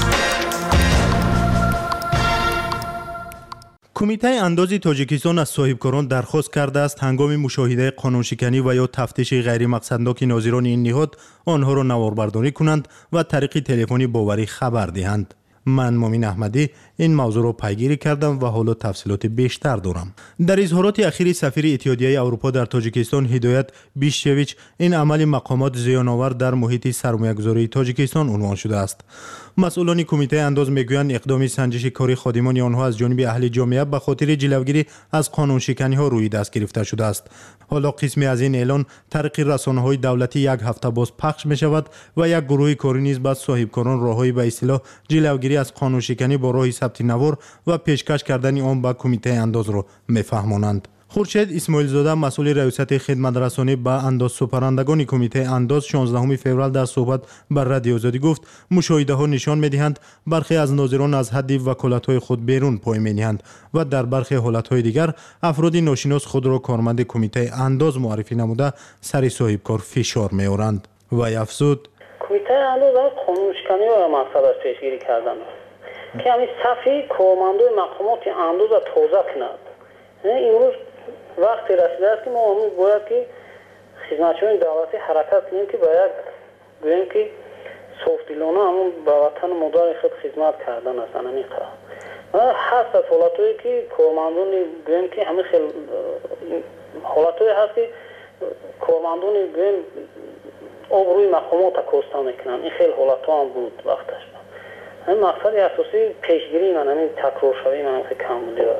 M: کمیته اندازی تاجیکستان از صاحبکاران درخواست کرده است هنگام مشاهده قانونشکنی و یا تفتیش غیر مقصدناک ناظران این نهاد آنها را نواربرداری کنند و طریق تلفنی باوری خبر دهند. من مومین احمدی این موضوع را پیگیری کردم و حالا تفصیلات بیشتر دارم. در اظهارات اخیر سفیر اتحادیه اروپا در تاجیکستان هدایت بیشچویچ این عمل مقامات زیان‌آور در محیط سرمایه‌گذاری تاجیکستان عنوان شده است. مسئولان کمیته انداز میگویند اقدام سنجش کاری خادمان آنها از جانب اهل جامعه به خاطر جلوگیری از قانون شکنی ها روی دست گرفته شده است. حالا قسمی از این اعلان طریق رسانه‌های دولتی یک هفته باز پخش می شود و یک گروه کاری نیز به صاحبکاران راههای به اصطلاح جلوگیری از قانون شکنی با راه ثبت نوار و پیشکش کردن آن به کمیته انداز را میفهمانند. خورشید اسماعیل زاده مسئول ریاست خدمت رسانی به انداز سپرندگان کمیته انداز 16 فوریه در صحبت بر رادیو آزادی گفت مشاهده ها نشان می‌دهند برخی از ناظران از حد وکالت‌های خود بیرون پای می‌نهند و در برخی حالت‌های دیگر افراد ناشناس خود را کارمند کمیته انداز معرفی نموده سر صاحبکار فشار می‌آورند. و افزود
N: کمیته انداز قانونشکنی را مقصد از پیشگیری کردن که همین صفی کارمندای مقامات انداز را توضیح کند. امروز وقتی رسیده است که ما همون باید که خدمتچیان دولتی حرکت کنیم که باید گوییم که صافدلانه همون به وطن مادر خود خدمت کردن است. همین قرار هست از حالتهایی که کارمندان گوییم که همین خیلی حالتهایی هست که کارمندان گوییم آبروی مقامات کاسته میکنن. این خیلی حالتها هم بود وقتش. همین مقصد اساسی پیشگیری من همین تکرار شوی من کم بوده است.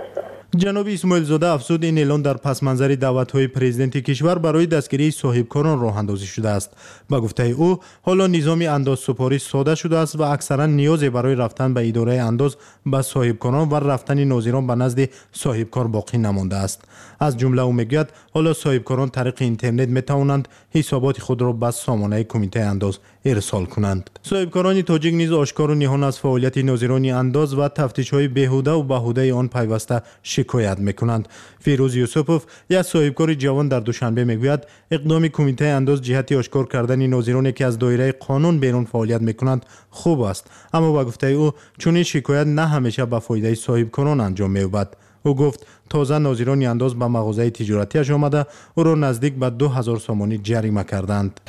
M: جناب اسماعیل زاده افزود این اعلان در پس منظر دعوت‌های پرزیدنت کشور برای دستگیری صاحبکاران راه اندازی شده است. با گفته او حالا نظام اندازسپاری ساده شده است و اکثرا نیازی برای رفتن به اداره انداز به صاحبکاران و رفتن ناظران به نزد صاحبکار باقی نمانده است. از جمله او میگوید حالا صاحبکاران طریق اینترنت میتوانند حسابات خود را به سامانه کمیته انداز ارسال کنند. صاحبکاران تاجیک نیز آشکار و نهان از فعالیت ناظران انداز و تفتیش‌های بیهوده و بهوده آن پیوسته شکایت میکنند. فیروز یوسفوف یک صاحبکار جوان در دوشنبه میگوید اقدام کمیته انداز جهت آشکار کردن ناظرانی که از دایره قانون بیرون فعالیت میکنند خوب است، اما با گفته او چنین شکایت نه همیشه به فایده صاحبکاران انجام می‌یابد. او گفت تازه ناظران انداز به مغازه تجارتیش آمده او را نزدیک به 2000 سومانی جریمه کردند.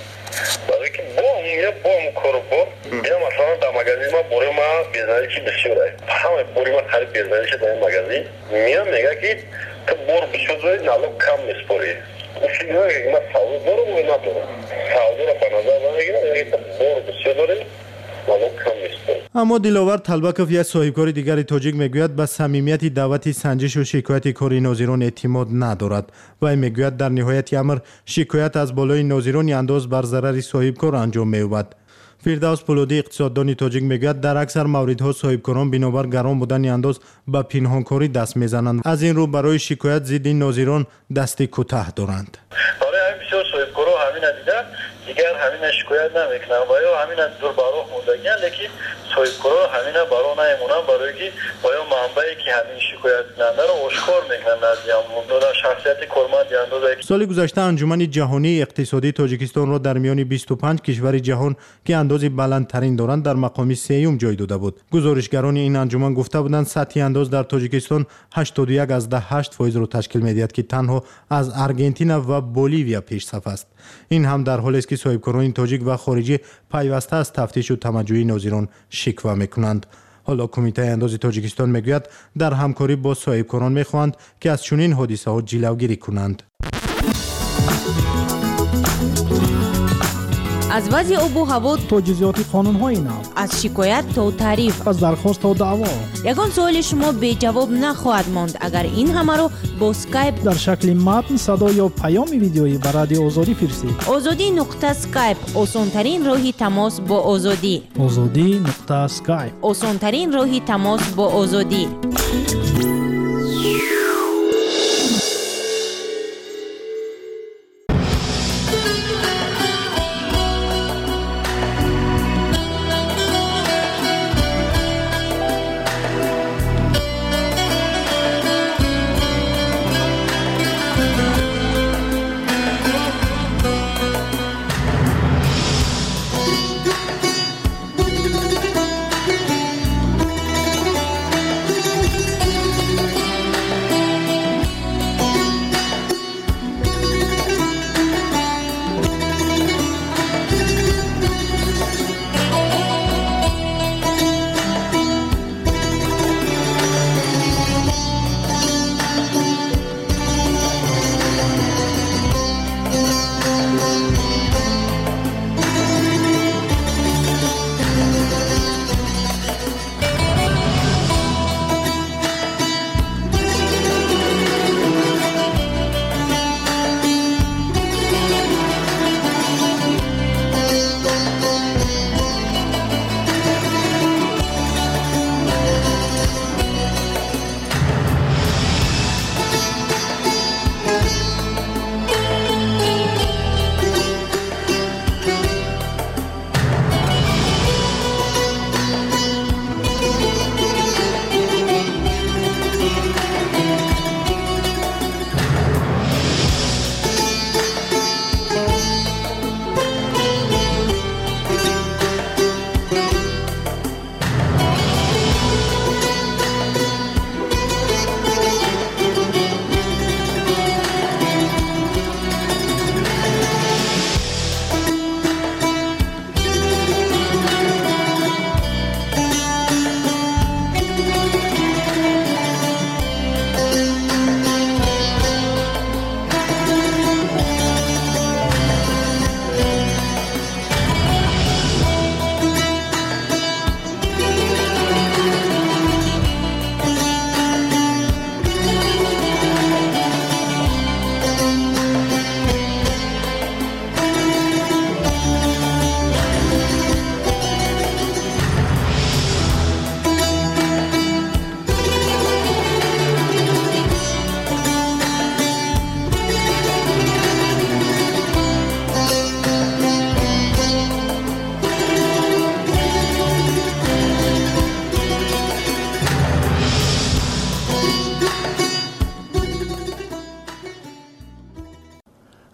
K: یا مثلا در مغازه ما بوری ما بیزنسی بسیاره همه بوری ما خرید بیزنسی در این مغازه میام میگه که تو بور بسیار نالو کم میسپوری اصلی ما سعودی دارم و ندارم سعودی را به نظر نمیگیرم تو بور بسیار داری نالو کم میسپوری.
M: اما دلاور طلبکوف یک صاحبکار دیگر تاجیک میگوید به صمیمیت دعوت سنجش و شکایت کار ناظران اعتماد ندارد و میگوید در نهایت امر شکایت از بالای ناظران انداز بر ضرر صاحبکار انجام می‌یابد. فردوس پولادی اقتصاددان تاجیک میگوید در اکثر موردها صاحبکاران بنابر گران بودن انداز به پنهانکاری دست میزنند. از این رو برای شکایت ضد ناظران دست کوتاه دارند.
K: برای همین بسیار صاحبکارا همین دیدن دیگر همین شکایت نمیکنن و یا همین دور براه موندگان لیکن صاحبکارا همین براه نمیمونن برای که باید منبعی که همین شکایت کننده رو آشکار میکنن از در شخصیت کارمند انداز.
M: سال گذشته انجمن جهانی اقتصادی تاجیکستان را در میان 25 کشور جهان که اندازی بلندترین دارند در مقام سوم جای داده بود. گزارشگران این انجمن گفته بودند سطح انداز در تاجیکستان 81.8% را تشکیل می‌دهد که تنها از ارژانتین و بولیویا پیش صف است. این هم در حالی است که صاحبکاران تاجیک و خارجی پیوسته از تفتیش و تمجید ناظران شکوه میکنند. حالا کمیته انداز تاجیکستان میگوید در همکاری با صاحبکاران میخواهند که از چنین حادثه ها جلوگیری کنند.
J: از وضع آب و هوا
O: تا جزئیات قانون‌های نو،
J: از شکایت تا تعریف،
O: از درخواست تا دعوا،
J: یگان سوال شما بی جواب نخواهد ماند اگر این همه رو با اسکایپ
O: در شکل متن، صدا یا پیام ویدیویی به رادیو آزادی فرستید.
J: azadi.skype آسان‌ترین راهی تماس با آزادی.
O: azadi.skype
J: آسان‌ترین راهی تماس با آزادی.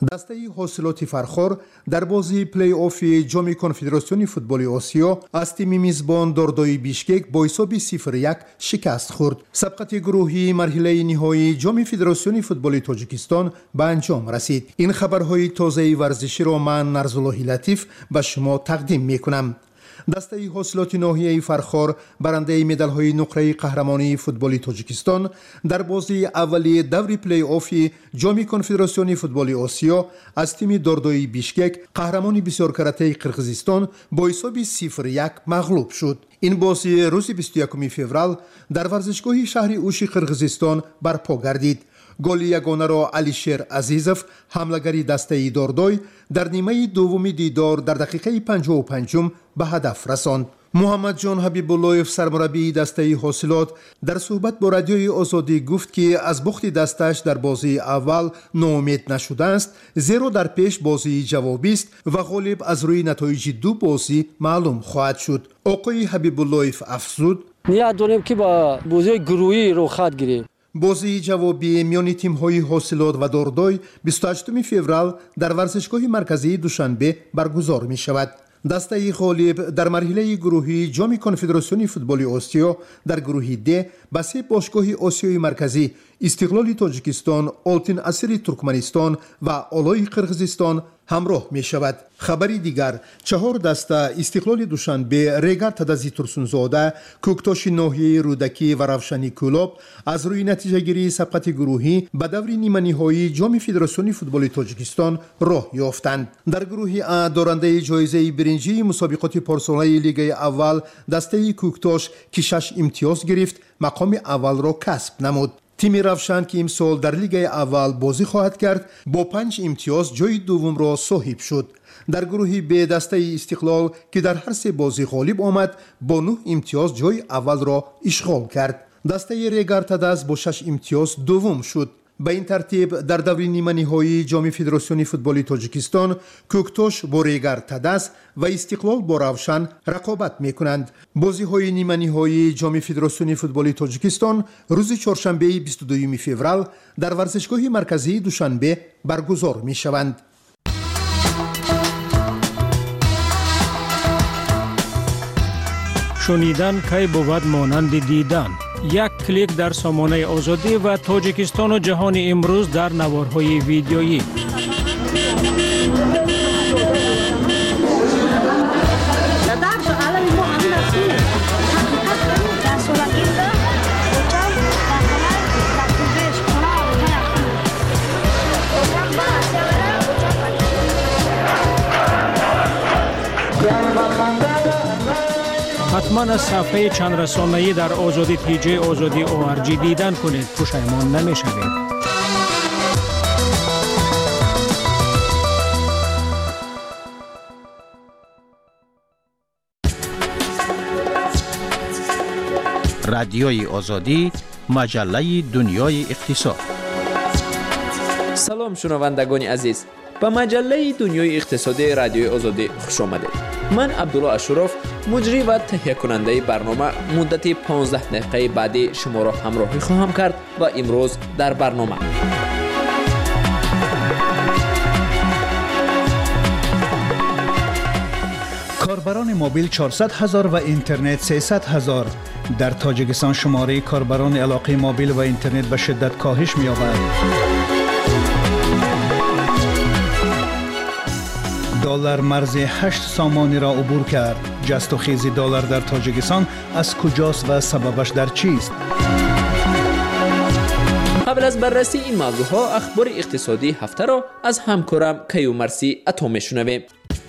P: دسته حاصلات فرخار در بازی پلی آف جام کنفدراسیون فوتبال آسیا از تیم میزبان داردای بیشکک با حساب 0-1 شکست خورد. سبقت گروهی مرحله نهایی جام فدراسیون فوتبال تاجیکستان به انجام رسید. این خبرهای تازه ورزشی را من نرزالله لطیف به شما تقدیم میکنم. دسته حاصلات ناحیه فرخار برنده مدال‌های نقره قهرمانی فوتبال تاجیکستان در بازی اولی دور پلی آف جام کنفدراسیون فوتبال آسیا از تیم داردای بیشکک قهرمانی بسیار کرده قرقیزستان با حساب 0-1 مغلوب شد. این بازی روز 21 فوریه در ورزشگاه شهر اوش قرقیزستان برپا گردید. گل یگانه را علیشیر عزیزов حملهگری دسته داردای در نیمه دوم دیدار در دقیقه 55 به هدف رساند. محمد جان حبیب اللهیف سرمربی دسته حاصلات در صحبت با رادیوی آزادی گفت که از باخت دستش در بازی اول ناامید نشده است، زیرا در پیش بازی جوابی است و غالب از روی نتایج دو بازی معلوم خواهد شد. آقای حبیب اللهیف افزود:
Q: نیت داریم که با بازی گروهی رو خط گیریم.
P: بازی جوابی میان تیم‌های حاصلات و داردای 28 فوریه در ورزشگاه مرکزی دوشنبه برگزار می‌شود. دسته غالب در مرحله گروهی جام کنفدراسیون فوتبال آسیا در گروه د با سه باشگاه آسیای مرکزی استقلال تاجیکستان، آلتین اسیر ترکمنستان و آلای قرقیزستان همراه می شود. خبری دیگر، 4 دسته استقلال دوشنبه، ریگر تدزی ترسونزاده، کوکتاش ناحیه رودکی و روشنی کلاب از روی نتیجه گیری سبقت گروهی به دور نیمه نهایی جام فدراسیون فوتبال تاجیکستان راه یافتند. در گروه ا دارنده جایزه برنجی مسابقات پارساله لیگ اول دسته کوکتاش که 6 امتیاز گرفت مقام اول را کسب نمود. تیم روشن که امسال در لیگ اول بازی خواهد کرد با 5 امتیاز جای دوم را صاحب شد. در گروه ب دسته استقلال که در هر سه بازی غالب آمد با 9 امتیاز جای اول را اشغال کرد. دسته ریگر تدز با 6 امتیاز دوم شد. به این ترتیب در دور نیمه نهایی جام فدراسیون فوتبال تاجیکستان کوکتاش با ریگر تدز و استقلال با روشن رقابت می‌کنند. بازی‌های نیمه نهایی جام فدراسیون فوتبال تاجیکستان روز چهارشنبه 22 فوریه در ورزشگاه مرکزی دوشنبه برگزار می‌شوند.
A: شنیدن کی بود مانند دیدن. یک کلیک در سامانه آزادی و تاجیکستان و جهان امروز در نوارهای ویدیویی. حتما از صفحه چند رسانه‌ای در آزادی تیجی آزادی ORG دیدن کنید، پشیمان نمی‌شوید.
D: رادیوی آزادی، مجله دنیای اقتصاد.
R: سلام شنوندگان عزیز، به مجله دنیای اقتصادی رادیوی آزادی خوش آمدید. من عبدالله اشرف، مجری و تهیه کننده برنامه، مدت 15 دقیقه بعدی شما را همراهی خواهم کرد و امروز در برنامه
S: کاربران موبیل 400,000 و اینترنت 300,000. در تاجیکستان شماره کاربران علاقه موبیل و اینترنت به شدت کاهش می‌یابد. دلار مرز 8 سامانی را عبور کرد. جست و خیز دلار در تاجیکستان از کجاست و سببش در چیست؟
R: قبل از بررسی این موضوعها اخبار اقتصادی هفته را از همکارم کیومرسی عطا میشنویم.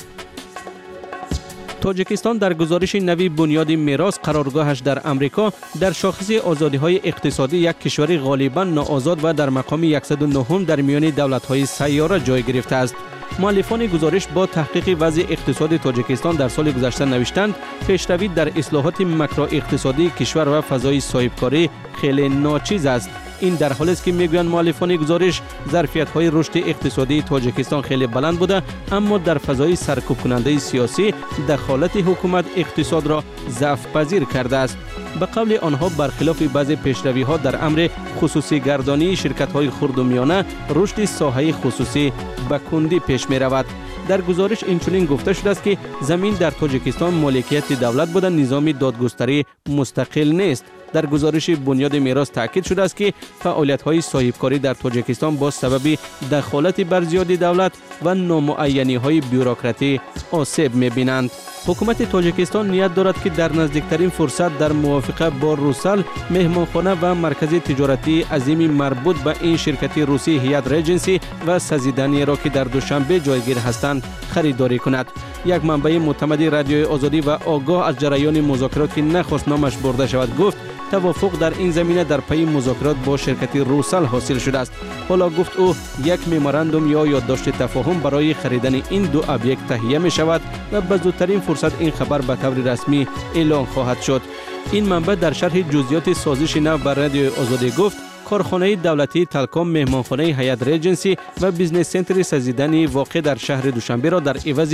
E: تاجیکستان در گزارش نوی بنیاد میراث قرارگاهش در امریکا در شاخص آزادی‌های اقتصادی یک کشور غالباً ناآزاد و در مقام 109 در میان دولت‌های سیاره جای گرفته است. مؤلفان گزارش با تحقیق وضع اقتصاد تاجیکستان در سال گذشته نوشتند پیشروی در اصلاحات ماکرو اقتصادی کشور و فضای صاحبکاری خیلی ناچیز است. این در حالی است که میگویند مؤلفان گزارش ظرفیت‌های رشد اقتصادی تاجیکستان خیلی بلند بوده، اما در فضای سرکوب کننده سیاسی دخالت حکومت اقتصاد را ضعف پذیر کرده است. به قول آنها برخلاف بعضی پیشروی‌ها در امر خصوصی گردانی شرکت‌های خرد و میانه، رشد ساحه خصوصی به کندی پیش می‌رود. در گزارش اینچنین گفته شده است که زمین در تاجیکستان مالکیت دولت بوده، نظام دادگستری مستقل نیست. در گزارش بنیاد میراث تاکید شده است که فعالیت‌های صاحبکاری در تاجیکستان با سبب دخالت برزیاد دولت و نامعینی‌های بیوروکراتی آسیب می‌بینند. حکومت تاجیکستان نیت دارد که در نزدیکترین فرصت در موافقه با روسل مهمانخانه و مرکز تجارتی عظیمی مربوط به این شرکت روسی هیات ریجنسی و سازیدنی را که در دوشنبه جایگیر هستند خریداری کند. یک منبع معتمد رادیوی آزادی و آگاه از جریان مذاکرات که نخواست نامش برده شود گفت توافق در این زمینه در پی مذاکرات با شرکت روسل حاصل شده است. حالا گفت او یک ممورندوم یا یادداشت تفاهم برای خریدن این دو ابیکت تهیه می شود و به زودترین فرصت این خبر به طور رسمی اعلام خواهد شد. این منبع در شرح جزئیات سازش نو بر رادیو آزادی گفت کارخانه دولتی تلکام مهمانخانه هیات ریجنسی و بیزنس سنتر سازیدنی واقع در شهر دوشنبه را در عوض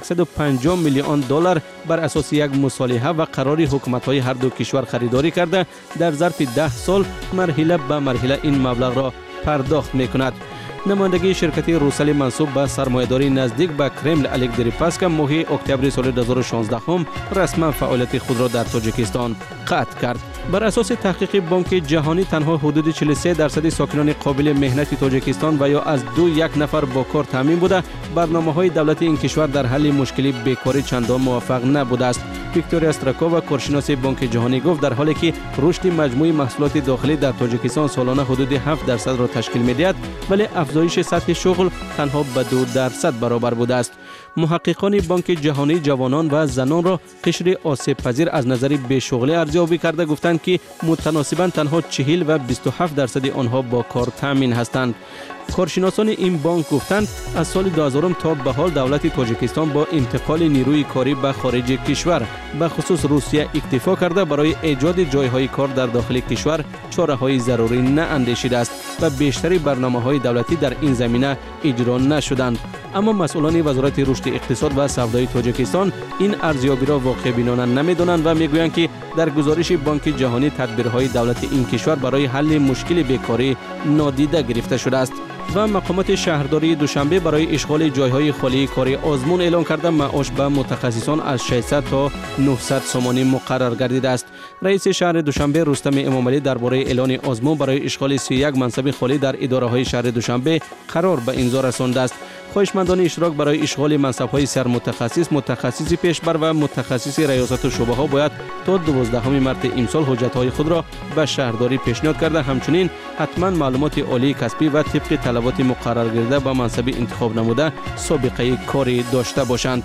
E: 150 میلیون دلار بر اساس یک مصالحه و قرار حکومت‌های هر دو کشور خریداری کرده در ظرف 10 سال مرحله به مرحله این مبلغ را پرداخت می‌کند. نمایندگی شرکت روسل منصوب به سرمایه‌داری نزدیک به کرمل الک دریپاسکا ماه اکتبر سال 2016 رسما فعالیت خود را در تاجیکستان قطع کرد. بر اساس تحقیق بانک جهانی تنها حدود 43% ساکنان قابل مهنت تاجیکستان و یا از 2-1 نفر با کار تامین بوده. برنامه‌های دولتی این کشور در حل مشکل بیکاری چندان موفق نبوده است. ویکتوریا استراکووا کارشناس بانک جهانی گفت در حالی که رشد مجموعی محصولات داخلی در تاجیکستان سالانه حدود 7% را تشکیل می‌دهد، ولی افزایش سطح شغل تنها به 2% برابر بوده است. محققان بانک جهانی جوانان و زنان را قشر آسیب پذیر از نظر بیشغلی ارزیابی کرده گفتند که متناسباً تنها 40 و 27% آنها با کار تامین هستند. کارشناسان این بانک گفتند از سال 2000 تا به حال دولت تاجیکستان با انتقال نیروی کاری به خارج کشور به خصوص روسیه اکتفا کرده برای ایجاد جایهای کار در داخل کشور چاره‌های ضروری ناندیشیده است و بیشتری برنامه‌های دولتی در این زمینه اجرا نشدند. اما مسئولان وزارت رشد اقتصاد و سودای تاجیکستان این ارزیابی را واقع بینانه نمی‌دانند و میگویند که در گزارش بانک جهانی تدبیرهای دولت این کشور برای حل مشکل بیکاری نادیده گرفته شده است. و مقامات شهرداری دوشنبه برای اشغال جایهای خالی کاری آزمون اعلام کرده معاش به متخصصان از 600 تا 900 سومانی مقرر گردیده است. رئیس شهر دوشنبه رستم امامعلی درباره اعلان آزمون برای اشغال 31 منصب خالی در اداره‌های شهر دوشنبه قرار به امضا رسانده است. خواهشمندان اشتراک برای اشغال منصب‌های سرمتخصص، متخصص پیشبر و متخصص ریاست و شعبه‌ها باید تا 12 مارس امسال حجت‌های خود را به شهرداری پیشنهاد کرده. همچنین حتما معلومات عالی کسبی و طبق طلبات مقرر گردیده با منصب انتخاب نموده سابقه کاری داشته باشند.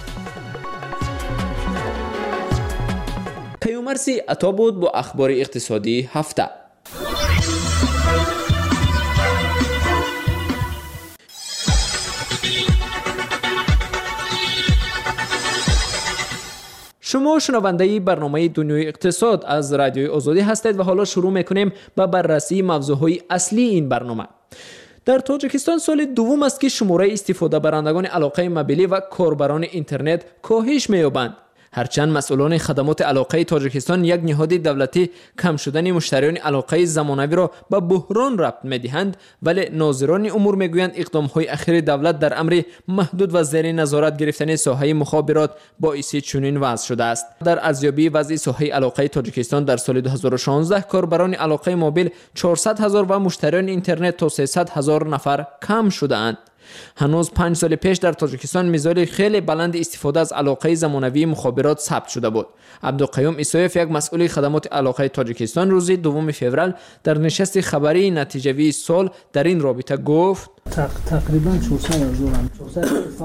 R: پیامرسی عطا بود با اخبار اقتصادی هفته. شما شنونده برنامه دنیای اقتصاد از رادیوی آزادی هستید و حالا شروع میکنیم با بررسی موضوعهای اصلی این برنامه. در تاجیکستان سال دوم است که شماره استفاده برندگان علاقه موبیلی و کاربران اینترنت کاهش می‌یابند. هرچند مسئولان خدمات علاقه تاجیکستان یک نهاد دولتی کم شدن مشتریان علاقه زمانوی را به بحران ربط می‌دهند، ولی ناظران امور میگویند اقدام‌های اخیر دولت در امر محدود و زیر نظارت گرفتن ساحه مخابرات باعث چنین وضع شده است. در ارزیابی وضع ساحه علاقه تاجیکستان در سال 2016 کاربران علاقه موبیل 400,000 و مشتریان اینترنت تا 300,000 نفر کم شده‌اند. هنوز 5 سال پیش در تاجیکستان میزان خیلی بلند استفاده از علاقه زمانوی مخابرات ثبت شده بود. عبدالقیوم ایسایف یک مسئول خدمات علاقه تاجیکستان روز 2 فوریه در نشست خبری نتیجوی سال در این رابطه گفت
O: تقریبا 400,000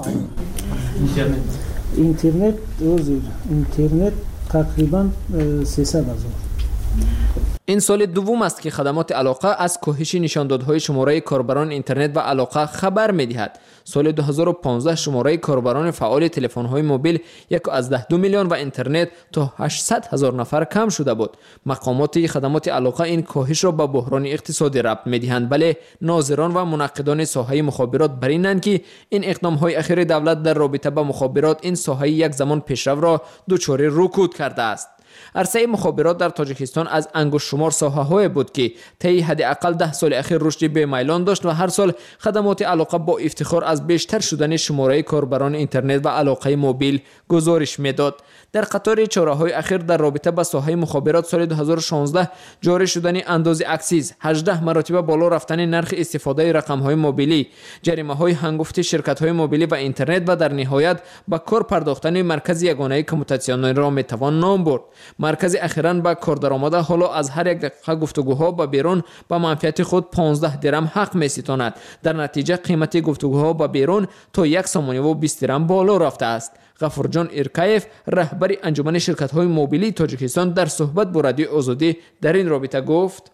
O: اینترنت تقریبا 300,000.
R: این سال دوم است که خدمات علاقه از کاهش نشاندادهای شماره کاربران اینترنت و علاقه خبر می‌دهد. سال 2015 شماره کاربران فعال تلفن‌های موبیل 1.2 میلیون و اینترنت تا 800,000 نفر کم شده بود. مقامات خدمات علاقه این کاهش را به بحران اقتصادی ربط می‌دهند، ولی ناظران و منقدان ساحه مخابرات بر اینند که این اقدام‌های اخیر دولت در رابطه با مخابرات این ساحه یک زمان پیشرو را دچار رکود کرده است. عرصه مخابرات در تاجیکستان از انگشت شمار ساحه‌های بود که طی حداقل 10 سال اخیر رشد بی‌میلان داشت و هر سال خدمات علاقه با افتخار از بیشتر شدن شماره کاربران اینترنت و علاقه موبیل گزارش می‌داد. در قطار چاره‌های اخیر در رابطه با ساحه مخابرات سال 2016 جاری شدن انداز اکسیز، 18 مرتبه بالا رفتن نرخ استفاده رقم‌های موبیلی، جریمه‌های هنگفت شرکت‌های موبیلی و اینترنت و در نهایت با کار پرداختن مرکز یگانه کمیونیکاسیون را می‌توان نام برد. مرکز اخیراً با کار درآمد حالا از هر یک دقیقه گفتگوها با بیرون با منفعت خود 15 درم حق می‌ستاند. در نتیجه قیمت گفتگوها با بیرون تا 1.20 درم بالا رفته است. غفورجان ایرکایف رهبر انجمن شرکت‌های موبیلی تاجیکستان در صحبت با رادیو آزادی در این رابطه گفت: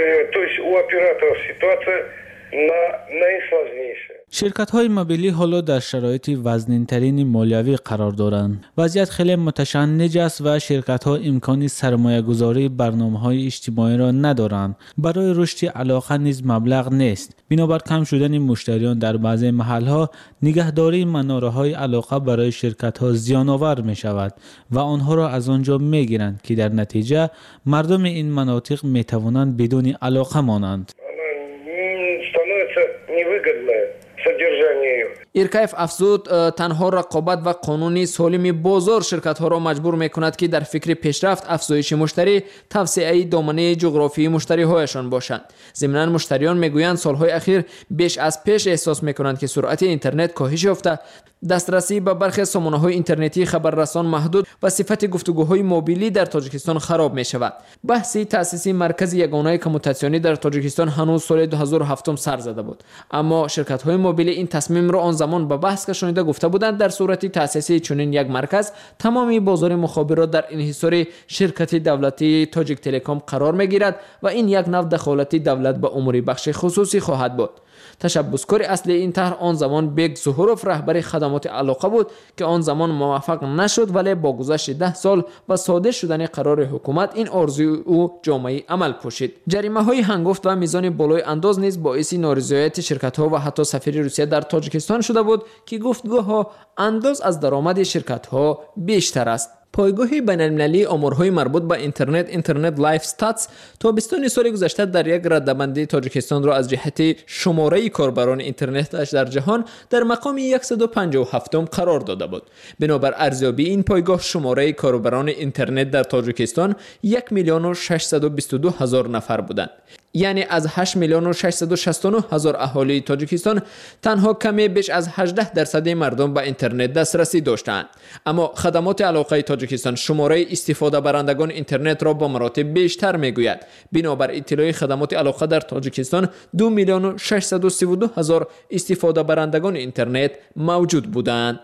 T: شرکت‌های موبیلی حالا در شرایط وزن‌ترین مالیوی قرار دارند. وضعیت خیلی متشنج است و شرکت‌ها امکان سرمایه‌گذاری برنامه‌های اجتماعی را ندارند. برای رشد علاقه نیز مبلغ نیست. بنابر کم شدن مشتریان در بعضی محل‌ها، نگهداری مناره‌های علاقه برای شرکت‌ها زیان‌آور می‌شود و آنها را از آنجا می‌گیرند که در نتیجه مردم این مناطق می‌توانند بدون علاقه مانند.
R: ایرکایف افزود تنها رقابت و قانونی سالم بازار شرکت‌ها را مجبور می‌کند که در فکر پیشرفت، افزایش مشتری، توسعه دامنه جغرافیایی مشتری‌هایشان باشند. ضمناً مشتریان می‌گویند سال‌های اخیر بیش از پیش احساس می‌کنند که سرعت اینترنت کاهش یافته، دسترسی به برخی سامانه‌های اینترنتی خبررسان محدود و صفت گفتگوهای موبیلی در تاجیکستان خراب می‌شود. بحث تأسیس مرکز یگانه کمیونیکاسیونی در تاجیکستان هنوز سال 2007 سر زده بود، اما شرکت‌های موبیلی این تصمیم را آن زمان به بحث کشانیده گفته بودند در صورت تأسیس چنین یک مرکز تمامی بازار مخابرات در انحصار شرکت دولتی تاجیک تلکام قرار می‌گیرد و این یک نوع دخالت دولت به امور بخش خصوصی خواهد بود. تشبسکار اصلی این طرح آن زمان بیگ زهروف رهبر خدمات علاقه بود که آن زمان موفق نشد، ولی با گذشت 10 سال و صادر شدن قرار حکومت این آرزوی او جامعه عمل پوشید. جریمه‌های هنگفت و میزان بالای انداز نیز باعث نارضایتی شرکت‌ها و حتی سفیر روسیه در تاجیکستان شده بود که گفتگوها انداز از درآمد شرکت‌ها بیشتر است. پایگاه بین‌المللی آمارهای مربوط به اینترنت لایف استاتس تابستان سال گذشته در یک رده‌بندی تاجیکستان را از جهت شماره کاربران اینترنتش در جهان در مقام 157م قرار داده بود. بنابر ارزیابی این پایگاه شماره کاربران اینترنت در تاجیکستان 1,622,000 نفر بودند. یعنی از 8,669,000 اهالی تاجیکستان تنها کمی بیش از 18% مردم به اینترنت دسترسی داشتند. اما خدمات علاقه تاجیکستان شماره استفاده برندگان اینترنت را با مراتب بیشتر میگوید. بنابر اطلاع خدمات علاقه در تاجیکستان 2,632,000 استفاده برندگان اینترنت موجود بودند.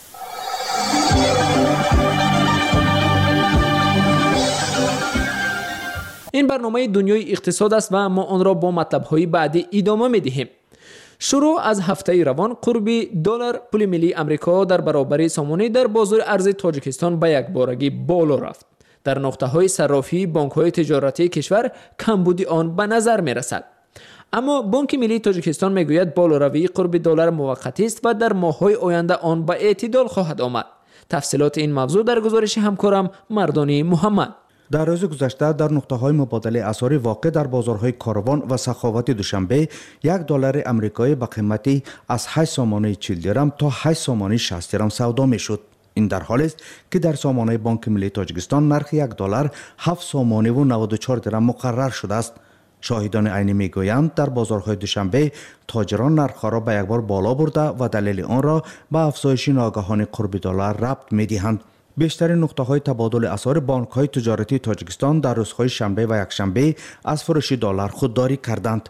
R: این برنامه دنیای اقتصاد است و ما آن را با مطلب‌های بعدی ادامه می‌دهیم. شروع از هفته روان قرب دلار پول ملی آمریکا در برابر سامانه در بازار ارز تاجیکستان به یک بارگی بالا رفت. در نقطه‌های صرافی بانک‌های تجارتی کشور کمبودی آن به نظر می‌رسد. اما بانک ملی تاجیکستان میگوید بالاروی قرب دلار موقتی است و در ماه‌های آینده آن به اعتدال خواهد آمد. تفصیلات این موضوع در گزارش همکارم مردانی محمد.
C: در روز گذشته در نقطه‌های مبادله اسعاری واقع در بازارهای کاروان و سخاوت دوشنبه $1 آمریکایی به قیمتی از 8 سامانه 40 درم تا 8 سامانه 60 درم سودا می‌شد. این در حالی است که در سامانه بانک ملی تاجیکستان نرخ $1 7 سامانه و 94 درم مقرر شده است. شاهدان عینی میگویند در بازارهای دوشنبه تاجران نرخ‌ها را به یک بار بالا برده و دلیل آن را به افزایش ناگهانی قرب دلار ربط می‌دهند. بیشترین نقطه‌های تبادل اسعار بانک‌های تجارتی تاجیکستان در روزهای شنبه و یکشنبه از فروش دلار خودداری کردند.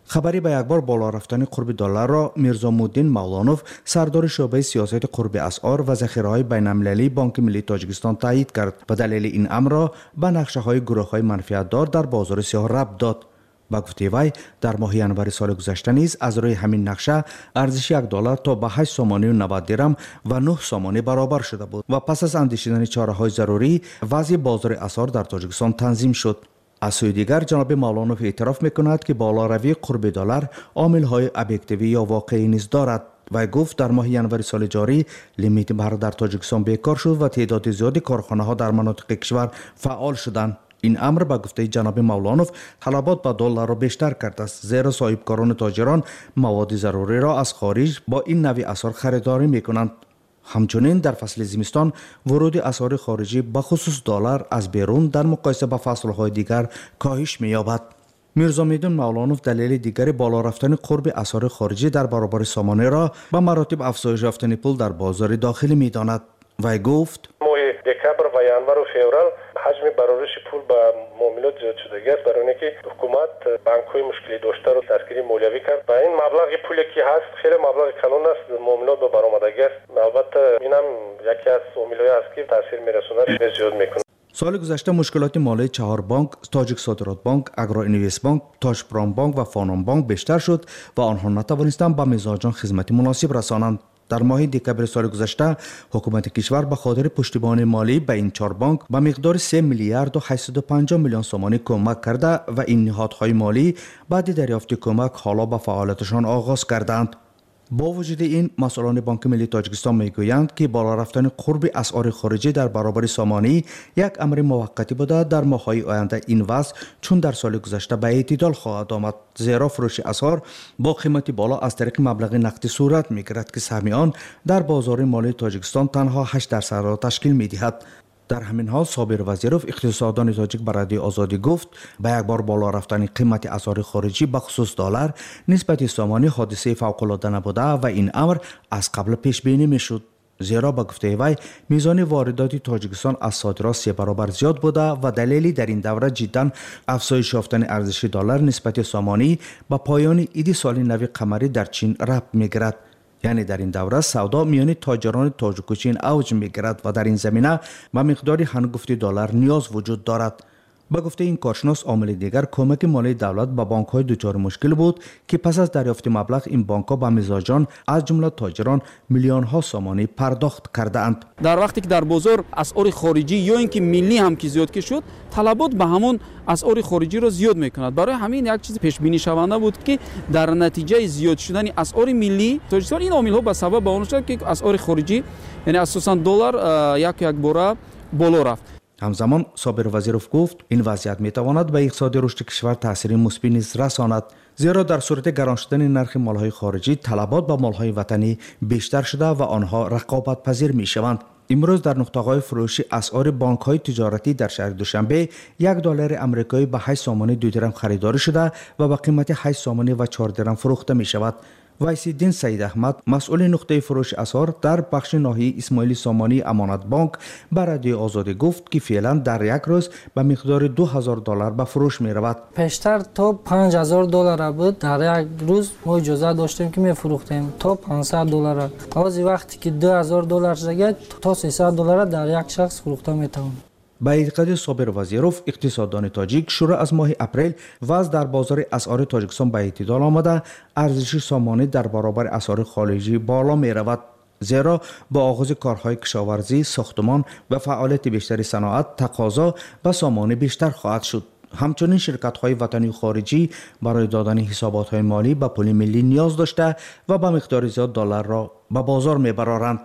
C: خبری به یک بار بالا رفتن قرب دلار را میرزامودین مولانوف سردار شعبه سیاست قرب اسعار و ذخیره‌های بین‌المللی بانک ملی تاجیکستان تایید کرد و دلیل این امر را به نقشه‌های گروه‌های منفعت‌دار در بازار سیاه ربط داد. با گفته وی در ماه ینوری سال گذشته نیز از روی همین نقشه ارزش $1 تا به 8 سومانی و 90 درم و 9 سومانی برابر شده بود و پس از اندیشیدن چاره‌های ضروری وضع بازار اسعار در تاجیکستان تنظیم شد. از سوی دیگر جناب مولانوف اعتراف می‌کند که بالاروی قرب دلار عامل‌های ابجکتیوی یا واقعی نیز دارد و گفت در ماه ینوری سال جاری لیمیت بهره در تاجیکستان بیکار شد و تعداد زیادی کارخانه‌ها در مناطق کشور فعال شدند. این امر به گفته جناب مولانوف طلبات به دلار را بیشتر کرده است، زیرا صاحبکاران تاجران مواد ضروری را از خارج با این نوع اسعار خریداری می‌کنند. همچنین در فصل زمستان ورود اسعار خارجی به خصوص دلار از بیرون در مقایسه با فصل‌های دیگر کاهش می‌یابد. میرزامودین مولانوف دلیل دیگر بالا رفتن قرب اسعار خارجی در برابر سامانه را به مراتب افزایش یافتن پول در بازار داخلی می‌داند. وی گفت
K: دکبر و ینور و فوریه حجم برآورش پول به معاملات زیاد شده است، برای اینکه حکومت بانک‌های مشکلی داشته رو دستگیری مالیوی کرد و این مبلغ پولی که هست خیلی مبلغ کلان است، معاملات با برآمدگی است. البته این هم یکی از عامل‌های است که تاثیر میرسونه، زیاد میکنه.
C: سال گذشته مشکلات مالی 4 بانک، تاجیک صادرات بانک، اگرو اینویست بانک، تاج پرام بانک و فانوم بانک بیشتر شد و آنها نتوانستند به مزاجان خدمت مناسب رسانند. در ماه دکبر سال گذشته حکومت کشور به خاطر پشتیبانی مالی به این 4 بانک به مقدار 3 میلیارد و 850 میلیون سومانی کمک کرده و این نهادهای مالی بعد دریافت کمک حالا به فعالیتشان آغاز کردند. با وجود این مسئولان بانک ملی تاجیکستان میگویند که بالا رفتن قرب اسعار خارجی در برابر سامانی یک امر موقتی بوده. در ماه‌های آینده این وضع چون در سال گذشته به اعتدال خواهد آمد، زیرا فروش اسعار با قیمت بالا از طریق مبلغ نقدی صورت میگیرد که سهم آن در بازار مالی تاجیکستان تنها 8% را تشکیل میدهد. در همین حال صابر وزیروف اقتصاددان تاجیک به رادیو آزادی گفت به یک بار بالا رفتن قیمت اسعار خارجی به خصوص دلار نسبت سامانی حادثه فوق‌العاده نبوده و این امر از قبل پیش بینی میشد، زیرا به گفته وی میزان واردات تاجیکستان از صادرات 3 برابر زیاد بوده و دلیلی در این دوره جدا افزایش یافتن ارزش دلار نسبت سامانی به پایان عید سال نو قمری در چین ربط میگیرد. یعنی در این دوره سودا میان تاجران تاجیک و چین اوج میگیرد و در این زمینه به مقداری هنگفتی دلار نیاز وجود دارد. به گفته این کارشناس عامل دیگر کمک مالی دولت به بانک‌های دچار مشکل بود که پس از دریافت مبلغ این بانک‌ها به مزاجان از جمله تاجران میلیون‌ها سومانی پرداخت کردند.
Q: در وقتی که در بازار اسعار خارجی یا اینکه ملی هم که زیاد شد، طلبات به همون اسعار خارجی را زیاد میکند. برای همین یک چیز پیش بینی شونده بود که در نتیجه زیاد شدن اسعار ملی تاجیکستان این عامل‌ها به سبب آن شد که اسعار خارجی یعنی اساساً دلار یک بار بالا رفت.
C: همزمان صابر وزیروف گفت این وضعیت میتواند به اقتصاد رشد کشور تاثیر مثبت نیز رساند، زیرا در صورت گران شدن نرخ مالهای خارجی طلبات به مالهای وطنی بیشتر شده و آنها رقابت پذیر میشوند. امروز در نقطه‌های فروش اسعار بانک‌های تجارتی در شهر دوشنبه $1 آمریکایی به 8 سومانی 2 درم خریداری شده و به قیمت 8 سومانی و 4 درم فروخته میشود. وایسیدین سید احمد مسئول نقطه فروش اسعار در بخش ناحیه اسماعیلی سامانی امانت بانک به رادیو آزادی گفت که فعلا در یک روز به مقدار $2000 به فروش می رود.
U: پیشتر تا $5000 بود، در یک روز ما اجازه داشتیم که می فروختیم تا $500. از وقتی که $2000 شده تا $300 در یک شخص فروخته می توان.
C: به اعتقاد صابر وزیروف اقتصاددان تاجیک شروع از ماه اپریل وضع در بازار اسعار تاجیکستان به اعتدال آمده، ارزش سامانی در برابر اسعار خارجی بالا می رود، زیرا با آغاز کارهای کشاورزی، ساختمان و فعالیت بیشتر صنعت تقاضا به سامانی بیشتر خواهد شد. همچنین شرکت‌های وطنی و خارجی برای دادن حسابات‌های مالی به پول ملی نیاز داشته و به مقدار زیاد دلار را به بازار می‌برارند.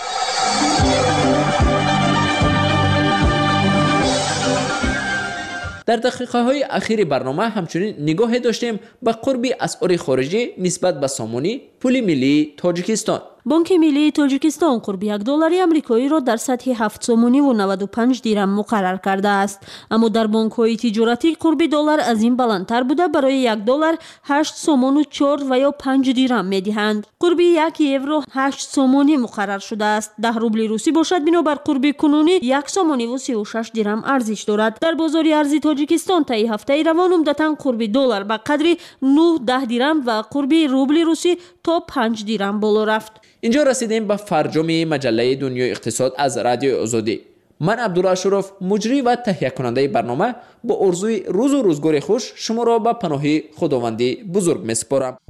R: در دقیقه‌های اخیر برنامه همچنین نگاه داشتیم به قرب اسعار خارجی نسبت به سامانی پول ملی تاجیکستان.
B: بانک ملی تاجیکستان قرب $1 آمریکایی را در سطح 7 سومونی و 95 دیرم مقرر کرده است، اما در بانک های تجارتی قرب دلار از این بلندتر بوده. برای $1 8 سومون و 4 و یا 5 دیرم می دهند. قرب 1 یورو 8 سومونی مقرر شده است. 10 روبل روسی باشد بنابر قرب کنونی 1 سومونی و 36 دیرم ارزش دارد. در بازار ارزی تاجیکستان طی هفته روان عمدتاً قرب دلار به قدر 9-10 دیرم و قرب روبل روسی تا 5 دیرم بالا رفت.
R: اینجا رسیدیم به فرجام مجله دنیای اقتصاد از رادیو آزادی. من عبدالله اشرف، مجری و تهیه کننده برنامه، با آرزوی روز و روزگار خوش شما را به پناه خداوندی بزرگ می‌سپارم.